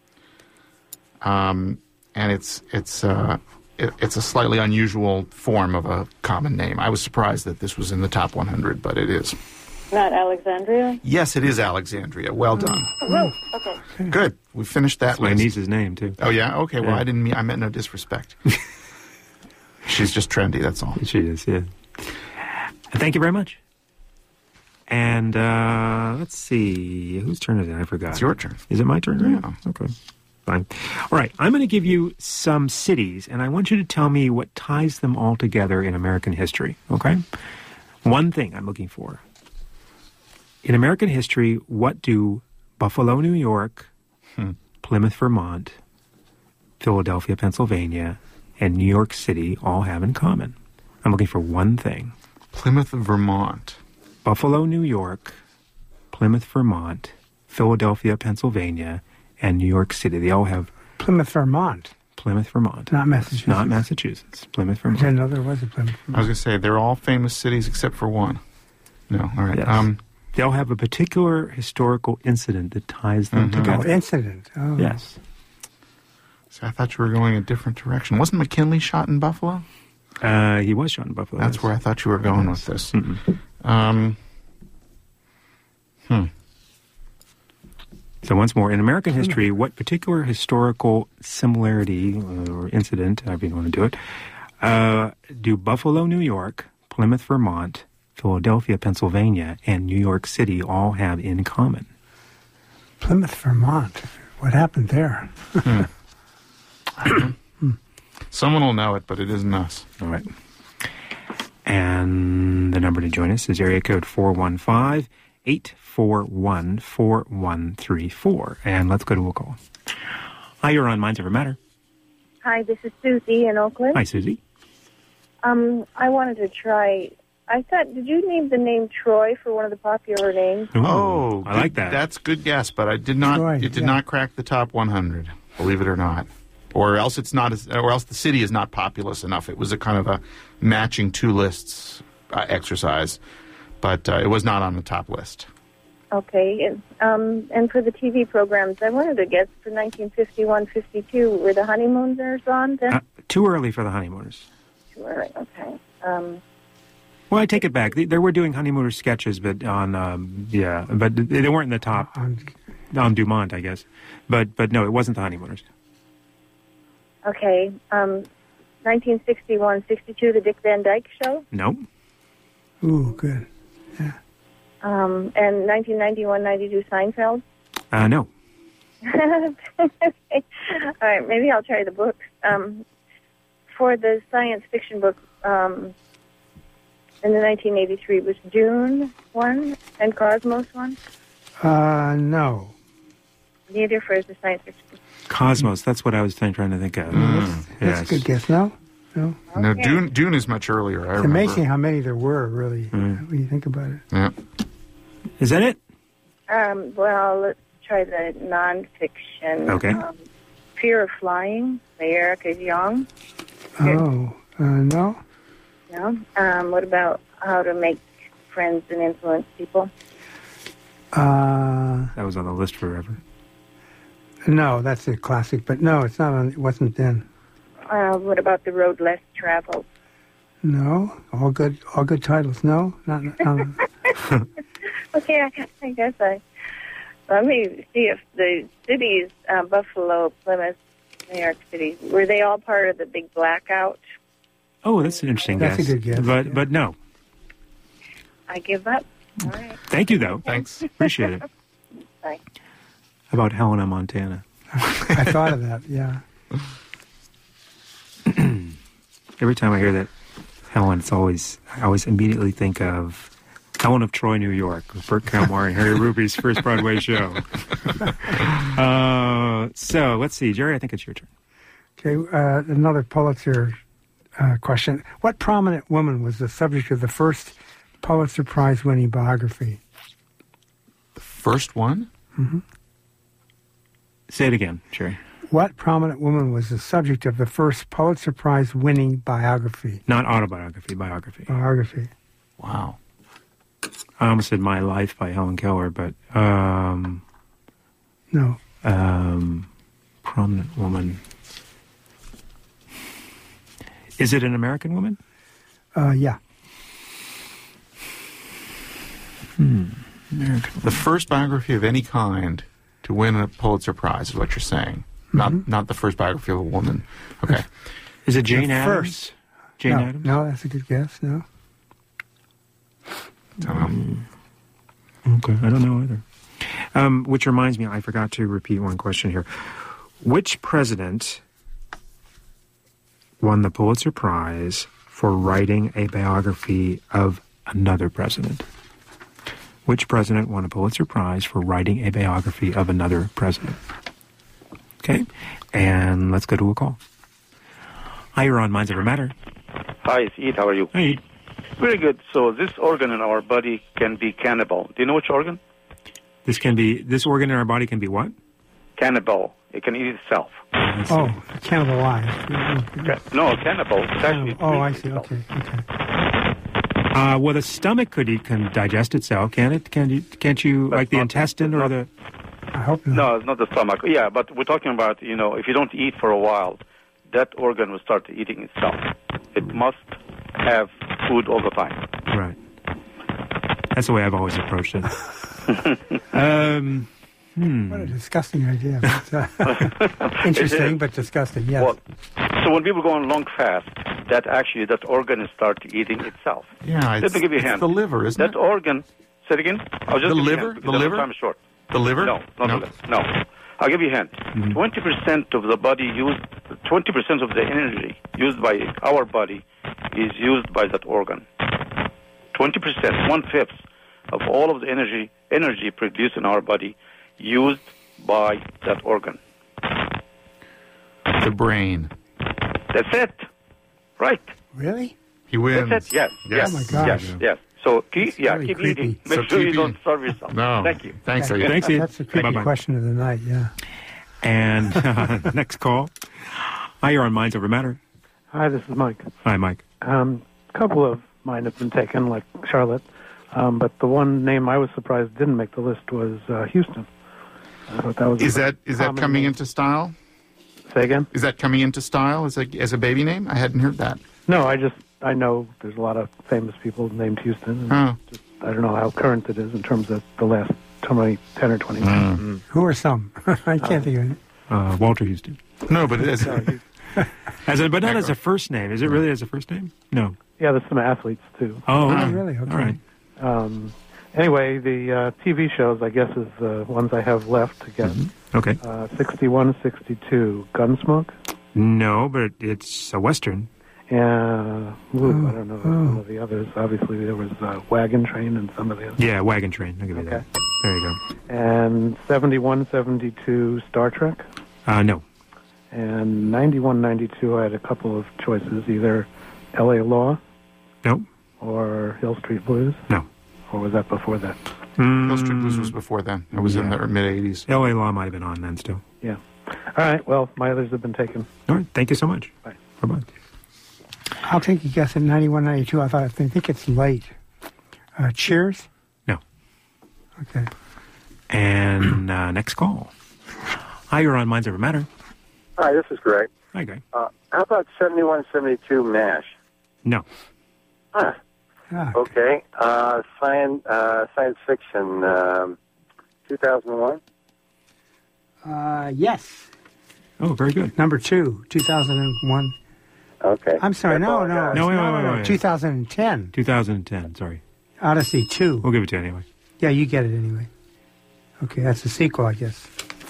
Um, and it's it's uh it, it's a slightly unusual form of a common name. I was surprised that this was in the top one hundred, but it is. Not Alexandria. Yes, it is Alexandria. Well done. Oh, okay. Good. We finished that That's my list. niece's name too. Oh yeah. Okay. Well, Yeah. I didn't mean I meant no disrespect. She's just trendy. That's all. She is. Yeah. Thank you very much. And uh, let's see, whose turn is it? I forgot. It's your turn. Is it my turn? Yeah. Okay. Fine. All right. I'm going to give you some cities, and I want you to tell me what ties them all together in American history. Okay. One thing I'm looking for. In American history, what do Buffalo, New York, Hmm. Plymouth, Vermont, Philadelphia, Pennsylvania, and New York City all have in common? I'm looking for one thing. Plymouth, Vermont. Buffalo, New York, Plymouth, Vermont, Philadelphia, Pennsylvania, and New York City. They all have Plymouth, Vermont, Plymouth, Vermont. not Massachusetts. Not Massachusetts. Plymouth, I didn't Vermont. know there was a Plymouth. I was going to say they're all famous cities except for one. No. All right. Yes. Um. They all have a particular historical incident that ties them Mhm. Oh, together. incident. Oh. Yes. So I thought you were going a different direction. Wasn't McKinley shot in Buffalo? Uh, he was shot in Buffalo. That's yes. where I thought you were going with this. Mm-mm. Um. Hmm. So once more, in American history, what particular historical similarity uh, or incident, however you want to do it, uh, do Buffalo, New York, Plymouth, Vermont, Philadelphia, Pennsylvania, and New York City all have in common? Plymouth, Vermont. What happened there? Someone will know it, but it isn't us. All right. And the number to join us is area code four one five, eight four one, four one three four. And let's go to a call. Hi, you're on Minds Over Matter. Hi, this is Susie in Oakland. Hi, Susie. Um, I wanted to try. I thought, did you name the name Troy for one of the popular names? Ooh, Oh, I good- like that. That's good guess, but I did not. Troy, it did yeah. not crack the top one hundred. Believe it or not, or else it's not. As, or else the city is not populous enough. It was a kind of a matching two lists uh, exercise, but uh, it was not on the top list. Okay, and, um, and for the T V programs, I wanted to guess for nineteen fifty-one fifty-two, were the Honeymooners on then? Uh, too early for the honeymooners. Sure, okay. Um, Well, I take it back. They, they were doing honeymooner sketches, but on um, yeah, but they they weren't in the top. On on Dumont, I guess. But but no, it wasn't the Honeymooners. Okay. Um, nineteen sixty-one sixty-two, The Dick Van Dyke Show. No. Ooh, good. Um, and nineteen ninety-one ninety-two, Seinfeld. Uh, no. All right, maybe I'll try the books. Um, for the science fiction book, um, in the nineteen eighty-three, was Dune one and Cosmos one? Uh, no. Neither for the science fiction book. Cosmos, that's what I was trying to think of. That's, that's Yes. a good guess. No? No? No, Okay. Dune, Dune is much earlier. I It's remember. amazing how many there were, really, Mm. when you think about it. Yeah. Is that it? Um, well, let's try the nonfiction. Okay. Um, Fear of Flying by Erica Young. Oh, uh, no? No. Um, what about How to Make Friends and Influence People? Uh, That was on the list forever. no, that's a classic, but no, it's not on, it wasn't then. Uh, what about The Road Less Traveled? No? All good, all good titles. No? Not, not Okay, I, I guess I... Let me see if the cities, uh, Buffalo, Plymouth, New York City, were they all part of the big blackout? Oh, that's an interesting That's a guess. good guess, But yeah. but no. I give up. All right. Thank you, though. Thanks. Appreciate it. Bye. How about Helena, Montana? I thought of that, yeah. Every time I hear that Helen, it's always I always immediately think of Helen of Troy, New York, with Burt Kalmar and Harry Ruby's first Broadway show. uh, so let's see, Jerry. I think it's your turn. Okay, uh, another Pulitzer uh, question. What prominent woman was the subject of the first Pulitzer Prize-winning biography? The first one? Mm-hmm. Say it again, Jerry. What prominent woman was the subject of the first Pulitzer Prize-winning biography? Not autobiography, biography. Biography. Wow. I almost said My Life by Helen Keller, but um, No. um, prominent woman. Is it an American woman? Uh, yeah. Hmm. American. The first biography of any kind to win a Pulitzer Prize is what you're saying. Not Mhm. not the first biography of a woman. Okay. Is it Jane The Addams? first. Jane no, Addams? No, that's a good guess. No. Don't know. Okay, I don't know either. Um, which reminds me, I forgot to repeat one question here. Which president won the Pulitzer Prize for writing a biography of another president? Which president won a Pulitzer Prize for writing a biography of another president? Okay, and let's go to a call. Hi, you're on Minds Ever Matter. Hi, it's Eid. How are you? Hey. Very good. So this organ in our body can be cannibal. Do you know which organ? This can be, this organ in our body can be what? Cannibal. It can eat itself. Oh, cannibalized. Ca- No, cannibal. It's actually Oh, I see. Okay, okay. Uh, well, the stomach could eat, can digest itself, can it? Can you, can't you, That's like the not- intestine or the... I hope not. No, it's not the stomach. Yeah, but we're talking about, you know, if you don't eat for a while, that organ will start eating itself. It must have food all the time. Right. That's the way I've always approached it. um, hmm. What a disgusting idea. But, uh, interesting, but disgusting, yes. Well, so when people go on long fast, that actually, that organ is start eating itself. Yeah, Let it's, me give you a it's hint. the liver, isn't That it? organ, say it again? I'll just The give you a liver? hint, The because liver? time is short. The liver? No, not No. the liver. No. I'll give you a hint. Mm-hmm. twenty percent of the body used, twenty percent of the energy used by our body is used by that organ. twenty percent, one-fifth of all of the energy energy produced in our body used by that organ. The brain. That's it. Right. Really? He wins. That's it. Yes. Yes. Yes. Oh, my gosh. Yes. Yes. So keep, yeah, really keep creepy. eating. Make So sure keep you don't eating. starve yourself. No. Thank you. Thanks, That- Ian. Thanks, Ian. That's a creepy Bye-bye. question of the night, yeah. And uh, next call. Hi, you're on Minds Over Matter. Hi, this is Mike. Hi, Mike. Um, a couple of mine have been taken, like Charlotte, um, but the one name I was surprised didn't make the list was uh, Houston. I thought that was Is a that is that common coming name. into style? Say again? Is that coming into style as a as a baby name? I hadn't heard that. No, I just I know there's a lot of famous people named Houston. And Oh. just, I don't know how current it is in terms of the last twenty, ten or twenty. Mm. Who are some? I can't think of it. Uh, Walter Houston. No, but it is. As a, but not as a first name. Is it really as a first name? No. Yeah, there's some athletes, too. Oh, Oh, really? Okay. all right. Um, anyway, the uh, T V shows, I guess, is the ones I have left to get. Mm-hmm. Okay. Uh, sixty-one, sixty-two, Gunsmoke. No, but it's a Western. Yeah, ooh, I don't know Oh. some of the others. Obviously, there was uh, Wagon Train and some of the others. Yeah, Wagon Train. I'll give you Okay. that. There you go. And seventy-one, seventy-two, Star Trek. Uh, no. And ninety-one, ninety-two, I had a couple of choices, either L A Law. No. Or Hill Street Blues. No. Or was that before that? Mm, Hill Street Blues was before then. It was in yeah. the mid-eighties. L A Law might have been on then still. Yeah. All right, well, my others have been taken. All right, thank you so much. Bye. Bye-bye. I'll take a guess at ninety-one, ninety-two. I thought I think it's late. Uh, Cheers? No. Okay. And uh, next call. Hi, you're on Minds Over Matter. Hi, this is Greg. Hi, Greg. Uh, how about seventy-one, seventy-two MASH? No. Huh. Ah, Okay. Uh, science, uh, science fiction, um, two thousand one? Uh, yes. Oh, very good. Number two, two thousand one. Okay. I'm sorry, That's no, all I no. got. No, wait, no, wait, no, wait, no, wait. two thousand ten. two thousand ten, sorry. Odyssey two. We'll give it to you anyway. Yeah, you get it anyway. Okay, that's the sequel, I guess.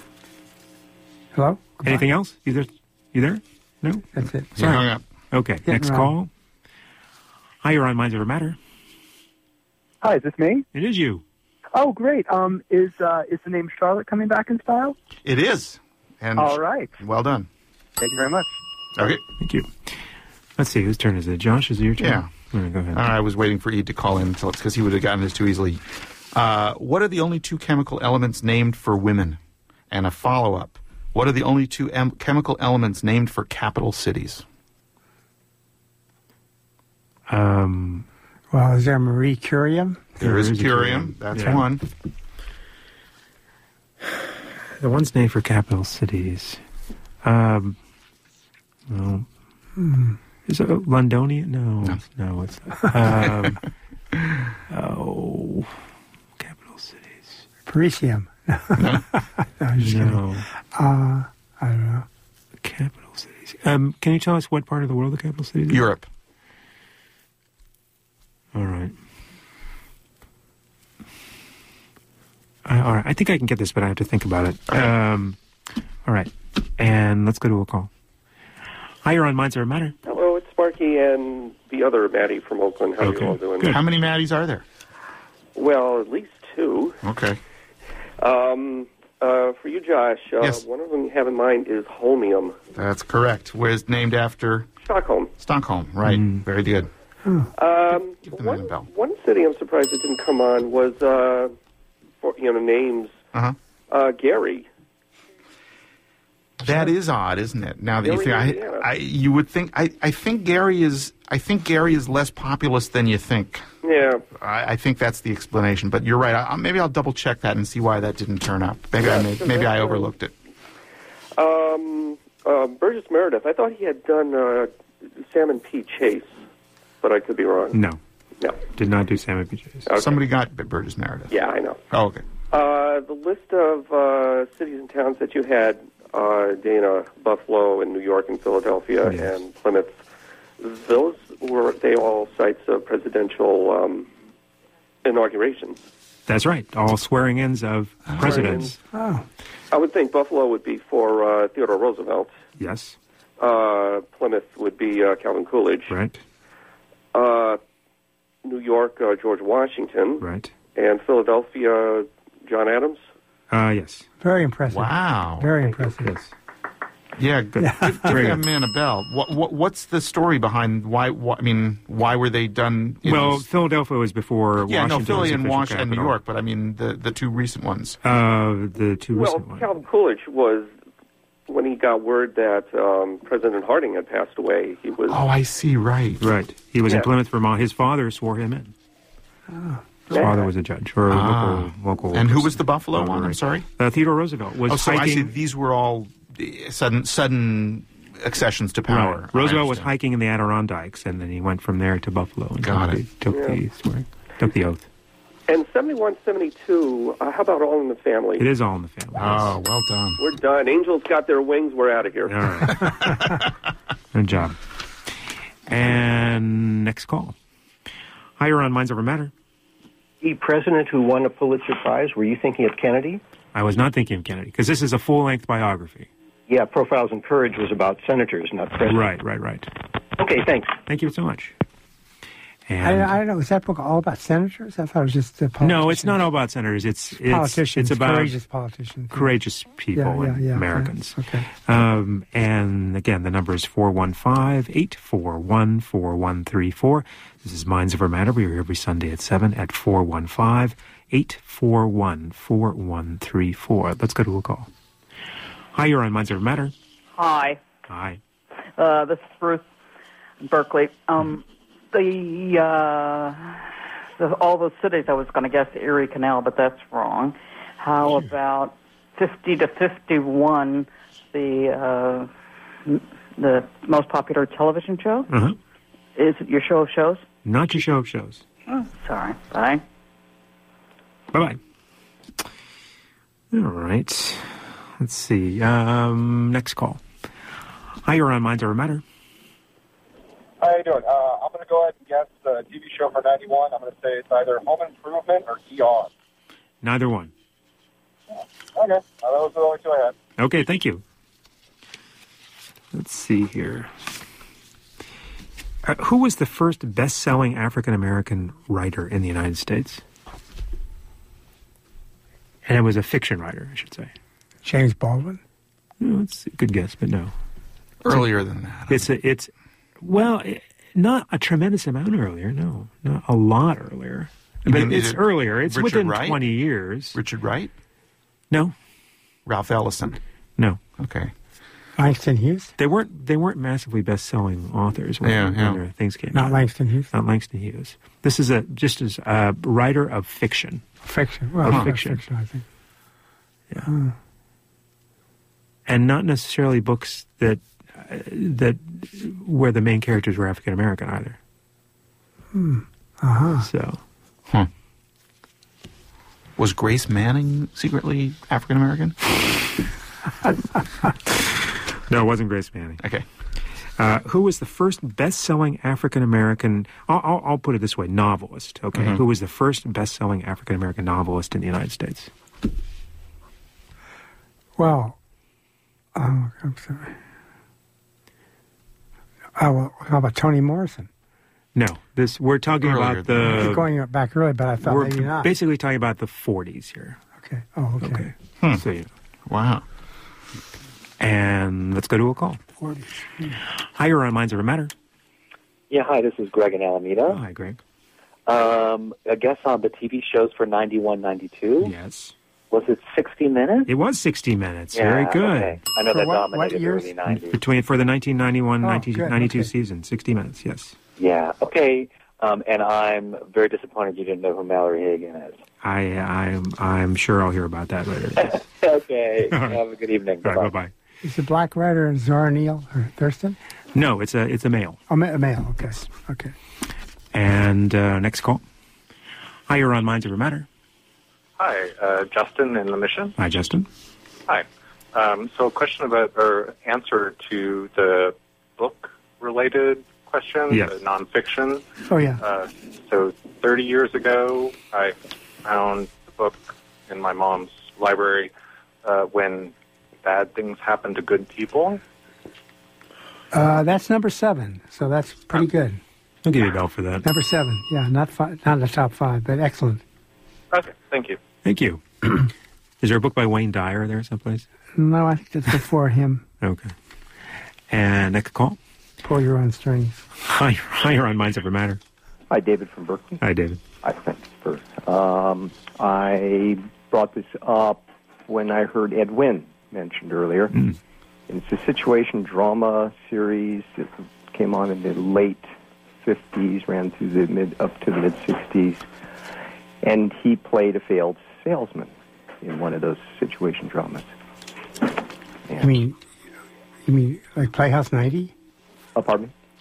Hello? Goodbye. Anything else? You there? You there? No? That's it. Sorry. Hung up. Okay, Getting next wrong. call. Hi, you're on Minds Over Matter. Hi, is this me? It is you. Oh, great. Um, is uh, is the name Charlotte coming back in style? It is. And All right. well done. Thank you very much. Okay. Thank you. Let's see, whose turn is it? Josh, is it your turn? Yeah. All right, go ahead. Uh, I was waiting for Ed to call in because he would have gotten this too easily. Uh, what are the only two chemical elements named for women? And a follow-up. What are the only two em- chemical elements named for capital cities? Um, Well, is there Marie Curium? There is is a curium. curium. That's Yeah. one. The one's named for capital cities. Um, no. Hmm. Is it Londonian? No. No, no it's not. Um, oh, capital cities. Parisium. No, I'm just kidding. No. Uh, I don't know. Capital cities. Um, can you tell us what part of the world the capital cities is? Europe. All right. I, all right. I think I can get this, but I have to think about it. Um, all right. And let's go to a call. Hi, you're on Minds Over Matter. Hello, it's Sparky and the other Maddie from Oakland. How Okay. are you all doing? How many Maddies are there? Well, at least two. Okay. Um, uh, for you, Josh, uh, Yes. one of them you have in mind is Holmium, That's correct. Was named after Stockholm. Stockholm. Right. Very good. Um, Give the man one, a bell. one city I'm surprised it didn't come on was, uh, for, you know, names, Uh-huh. uh, Gary. That is odd, isn't it? Now that you Gary, think, Indiana. I, I, you would think, I, I think Gary is, I think Gary is less populous than you think. Yeah. I, I think that's the explanation. But you're right. I, I- maybe I'll double check that and see why that didn't turn up. Maybe I Yeah, made, because maybe I that's, uh, overlooked it. Um, uh, Burgess Meredith, I thought he had done, uh, Sam and Pete Chase, but I could be wrong. No. No. Did not do Sam and P J's. Okay. Somebody got Burgess Meredith. Yeah, I know. Oh, okay. Uh, the list of uh, cities and towns that you had, uh, Dana, Buffalo, and New York, and Philadelphia, Yes. and Plymouth, those were they all sites of presidential um, inaugurations. That's right. All swearing-ins of presidents. Oh. I would think Buffalo would be for uh, Theodore Roosevelt. Yes. Uh, Plymouth would be uh, Calvin Coolidge. Right. Uh, New York, uh, George Washington. Right. And Philadelphia, John Adams. Uh, yes. Very impressive. Wow. Very impressive. Yes. Yeah, good. Yeah. Give, give Very that good. man a bell. What, what, what's the story behind why, why? I mean, why were they done? In Well, these- Philadelphia was before yeah, Washington no, Philly was the and official Washington and New capital. York, but I mean the the two recent ones. Uh, the two Well, recent ones. Calvin Coolidge was, when he got word that um, President Harding had passed away, he was... Oh, I see. Right. Right. He was Yeah. in Plymouth, Vermont. His father swore him in. Oh. His father was a judge or a Ah. local local. And who person. was the Buffalo one? I'm Right. sorry. Uh, Theodore Roosevelt was Oh, so I see. hiking. These were all uh, sudden sudden accessions to power. Right. I Roosevelt was understand. hiking in the Adirondacks, and then he went from there to Buffalo and Got took it. the- took Yeah. the swearing, took the oath. And seventy-one, seventy-two, uh, how about All in the Family? It is All in the Family. Oh, well done. We're done. Angels got their wings. We're out of here. All right. Good job. And next call. Hi, you're on Minds Over Matter. The president who won a Pulitzer Prize, were you thinking of Kennedy? I was not thinking of Kennedy, because this is a full-length biography. Yeah, Profiles in Courage was about senators, not presidents. Right, right, right. Okay, thanks. Thank you so much. I, And I don't know. Is that book all about senators? I thought it was just the politicians. no, it's not all about senators. It's it's, Politicians, it's about courageous politicians. courageous people Yeah, yeah, and yeah, Americans. yeah. Okay. Um, and again, the number is four one five, eight four one, four one three four. This is Minds Over Matter. We are here every Sunday at seven at four one five, eight four one, four one three four. Let's go to a call. Hi, you're on Minds Over Matter. Hi. Hi. Uh, this is Bruce in Berkeley. Um, the, uh, the all those cities, I was going to guess Erie Canal, but that's wrong. How about fifty to fifty-one, the uh, the most popular television show? Uh-huh. Is it your show of shows? Not your show of shows. Oh, sorry. Bye. Bye-bye. All right. Let's see. Um, next call. Hi, you're on Minds Over Matter. How you doing? Uh, I'm going to go ahead and guess the T V show for ninety-one. I'm going to say it's either Home Improvement or E R. Neither one. Okay. Uh, those are the only two I had. Okay, thank you. Let's see here. Uh, who was the first best-selling African-American writer in the United States? And it was a fiction writer, I should say. James Baldwin? No, it's a good guess, but no. Earlier than that. It's a, it's well, it, not a tremendous amount earlier. No, not a lot earlier. You But mean, is it's it earlier. It's Richard within Wright? twenty years. Richard Wright? No. Ralph Ellison? No. Okay. Langston Hughes? They weren't. They weren't massively best-selling authors when, Yeah, when yeah. their things came Not out. Langston Hughes? Not Langston Hughes. This is a just as a writer of fiction. Fiction. Well, Of huh. fiction. fiction, I think. Yeah. Hmm. And not necessarily books that uh, that where the main characters were African American either. Hmm. Uh-huh. So, Huh. Was Grace Manning secretly African American? no, it wasn't Grace Manning. Okay. Uh, who was the first best-selling African-American, I'll, I'll, I'll put it this way, novelist, okay? Mhm. Who was the first best-selling African-American novelist in the United States? Well, oh, I'm sorry. Oh, well, how about Toni Morrison? No, this we're talking Earlier about than the... You're going back early, but I thought we're maybe not. basically talking about the forties here. Okay. Oh, okay. Okay. Hmm. So, you know. Wow. And let's go to a call. forties. Hi, you're on Minds Over Matter. Yeah, hi, this is Greg in Alameda. Oh, hi, Greg. Um, I guess on the T V shows for ninety-one, ninety-two. Yes. Was it sixty minutes? It was sixty minutes. Yeah, Very good. okay. I know For that what- what dominated the years? early nineties. Between for the nineteen ninety-one Oh, nineteen good, ninety-two okay. season, sixty minutes, yes. Yeah, okay. Um, and I'm very disappointed you didn't know who Mallory Hagan is. I, I'm, I'm sure I'll hear about that later. Okay, All right. have a good evening. All right, Bye-bye. bye-bye. Is the black writer Zora Neale Thurston? No, it's a, it's a male. Oh, ma- a male. Okay. Okay. And uh, next call. Hi, you're on Minds Over Matter. Hi, uh, Justin in the Mission. Hi, Justin. Hi. Um, so a question about, or answer to the book-related question, Yes. the nonfiction. Oh, yeah. Uh, so thirty years ago, I found the book in my mom's library, uh, When Bad Things Happen to Good People. Uh, that's number seven, so that's pretty good. I'll give you a bell for that. Number seven. Yeah, not five, not in the top five, but excellent. Okay, thank you. Thank you. Is there a book by Wayne Dyer there someplace? No, I think that's before him. Okay. And next call. Pull your own strings. Hi, hi, you're on Minds Over Matter. Hi, David from Berkeley. Hi, David. I think first. Um, I brought this up when I heard Ed Wynn mentioned earlier. Mm. It's a situation drama series. It came on in the late fifties, ran through the mid up to the mid sixties, and he played a failed salesman in one of those situation dramas. You mean, you mean like Playhouse ninety? Oh, pardon me?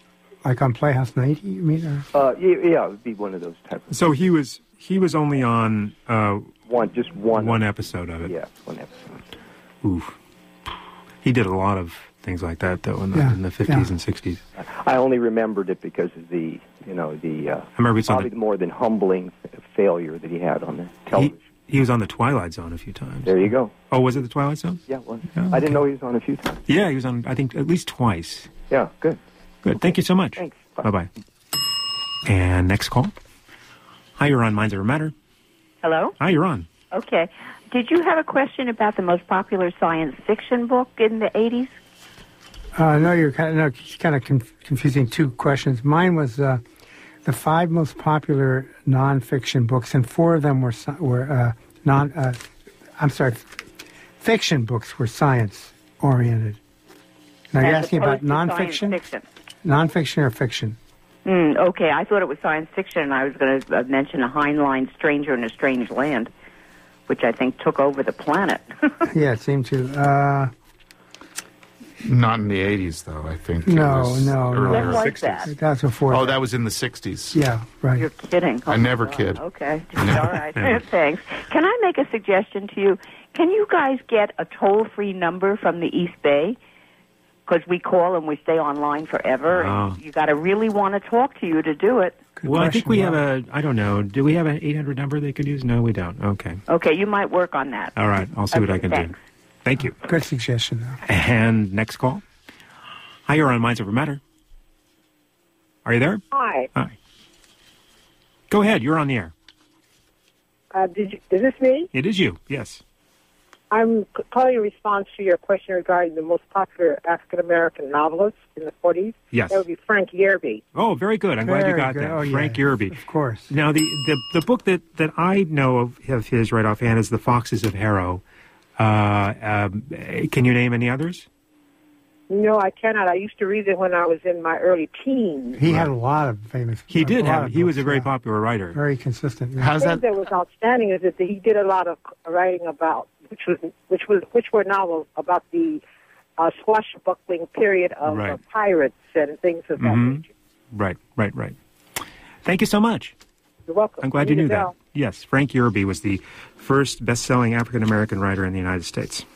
Like on Playhouse ninety, you mean? Or? Uh, yeah, yeah, it would be one of those types. Of So he was he was only on uh, one, just one, one episode of it. Yeah, one episode. Oof. He did a lot of things like that though in the Yeah, in the fifties yeah. and sixties. I only remembered it because of the, you know, the uh, remember it's on probably the more than humbling failure that he had on the television. He, he was on the Twilight Zone a few times. There you go. Oh, was it the Twilight Zone? Yeah, well, Oh, I didn't know he was on a few times. Yeah, he was on. I think at least twice. Yeah, good. Good. Thank you so much. Thanks. Bye bye. And next call. Hi, you're on Minds Over Matter. Hello? Hi, you're on. Okay. Did you have a question about the most popular science fiction book in the eighties? Uh, no, you're kind of, no, kind of conf- confusing two questions. Mine was uh, the five most popular nonfiction books, and four of them were sci- were uh, non. Uh, I'm sorry, f- fiction books were science oriented. Now you're As asking about opposed to nonfiction, science fiction. nonfiction or fiction? Mm, okay, I thought it was science fiction, and I was going to uh, mention a Heinlein Stranger in a Strange Land, which I think took over the planet. Yeah, it seemed to. Uh, Not in the eighties, though, I think. It no, was no, no. earlier. When was that? That's before. Oh, that. that was in the sixties. Yeah, right. You're kidding. I Oh, never my God. kid. Okay. No. All right. Never. Thanks. Can I make a suggestion to you? Can you guys get a toll-free number from the East Bay? Because we call and we stay online forever. Oh. And you got to really want to talk to you to do it. Well, I think we have a. I don't know. Do we have an eight hundred number they could use? No, we don't. Okay. Okay, you might work on that. All right. I'll see what Okay, I can thanks. do. Thank you. Good suggestion, though. And next call. Hi, you're on Minds Over Matter. Are you there? Hi. Hi. Go ahead. You're on the air. Uh, did you, is this me? It is you. Yes. I'm c- calling in response to your question regarding the most popular African American novelist in the forties. Yes. That would be Frank Yerby. Oh, very good. I'm glad you Very got good. that. Oh, yeah. Frank Yerby. Of course. Now, the, the, the book that, that I know of, of his right offhand is The Foxes of Harrow. Uh, um, can you name any others? No, I cannot. I used to read it when I was in my early teens. He had a lot of famous. He a did lot have. of He was books, a very yeah. popular writer. Very consistent. Yeah. The thing that was outstanding is that he did a lot of writing about, which was which was which were novels about the uh, swashbuckling period of Right. uh, pirates and things of that Mhm. nature. Right, right, right. Thank you so much. You're welcome. I'm glad you Need knew to that. know. Yes, Frank Yerby was the first best-selling African-American writer in the United States.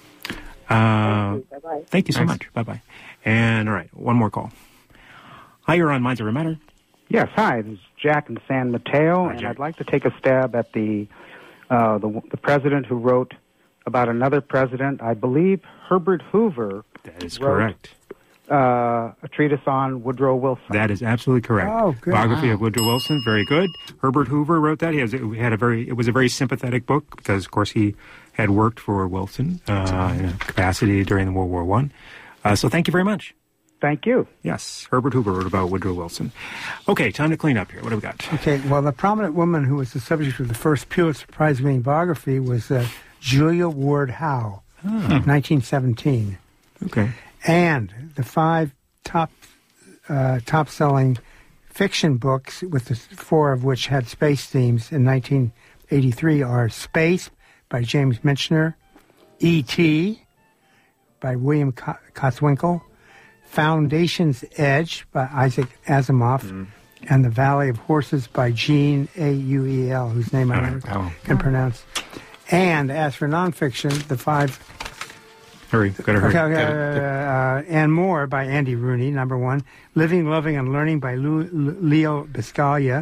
Uh, Thank you. Bye-bye. thank you so Thanks. much. Bye-bye. And, all right, one more call. Hi, you're on Minds Over Matter. Yes, hi. This is Jack in San Mateo, and I'd like to take a stab at the, uh, the the president who wrote about another president. I believe Herbert Hoover. That is wrote, correct. Uh, a treatise on Woodrow Wilson. That is absolutely correct. Oh, good. Biography Wow. of Woodrow Wilson, very good. Herbert Hoover wrote that. He has, it had a very, it was a very sympathetic book because, of course, he had worked for Wilson uh, in a capacity during World War One. Uh, so, thank you very much. Thank you. Yes, Herbert Hoover wrote about Woodrow Wilson. Okay, time to clean up here. What do we got? Okay, well, the prominent woman who was the subject of the first Pulitzer Prize-winning biography was uh, Julia Ward Howe, Ah. nineteen seventeen. Okay. And the five top uh, top-selling fiction books, with the four of which had space themes in nineteen eighty-three, are Space by James Michener, E T by William Co- Koswinkel, Foundation's Edge by Isaac Asimov, and The Valley of Horses by Jean A U E L, whose name I never Oh. can pronounce. And as for nonfiction, the five... Hurry, gotta hurry. Okay, okay, Gotta- uh, and More by Andy Rooney, number one. Living, Loving, and Learning by Lu- Lu- Leo Biscaglia.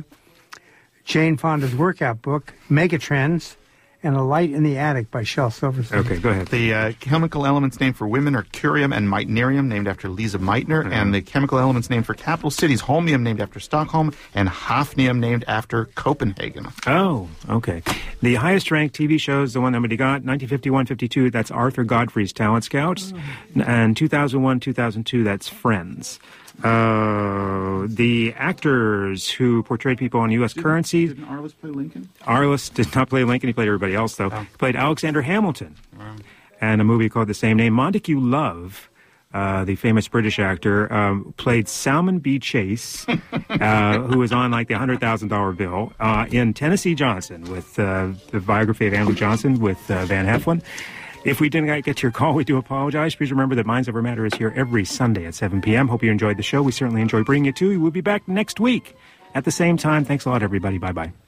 Jane Fonda's workout book, Megatrends, and A Light in the Attic by Shel Silverstein. Okay, go ahead. The uh, chemical elements named for women are curium and meitnerium, named after Lisa Meitner, Mm-hmm. and the chemical elements named for capital cities, holmium named after Stockholm, and hafnium named after Copenhagen. Oh, okay. The highest ranked T V show is the one that we got, nineteen fifty-one fifty-two, that's Arthur Godfrey's Talent Scouts. And two thousand one two thousand two, that's Friends. Uh, the actors who portrayed people on U S currency. Didn't Arliss play Lincoln? Arliss did not play Lincoln, he played everybody else, though. He played Alexander Hamilton. And a movie called the same name. Montague Love, uh, the famous British actor, um, played Salmon B. Chase, uh, who was on like the one hundred thousand dollar bill, uh, in Tennessee Johnson, with uh, the biography of Andrew Johnson with uh, Van Heflin. If we didn't get to your call, we do apologize. Please remember that Minds Over Matter is here every Sunday at seven p.m. Hope you enjoyed the show. We certainly enjoy bringing it to you. We'll be back next week at the same time. Thanks a lot, everybody. Bye-bye.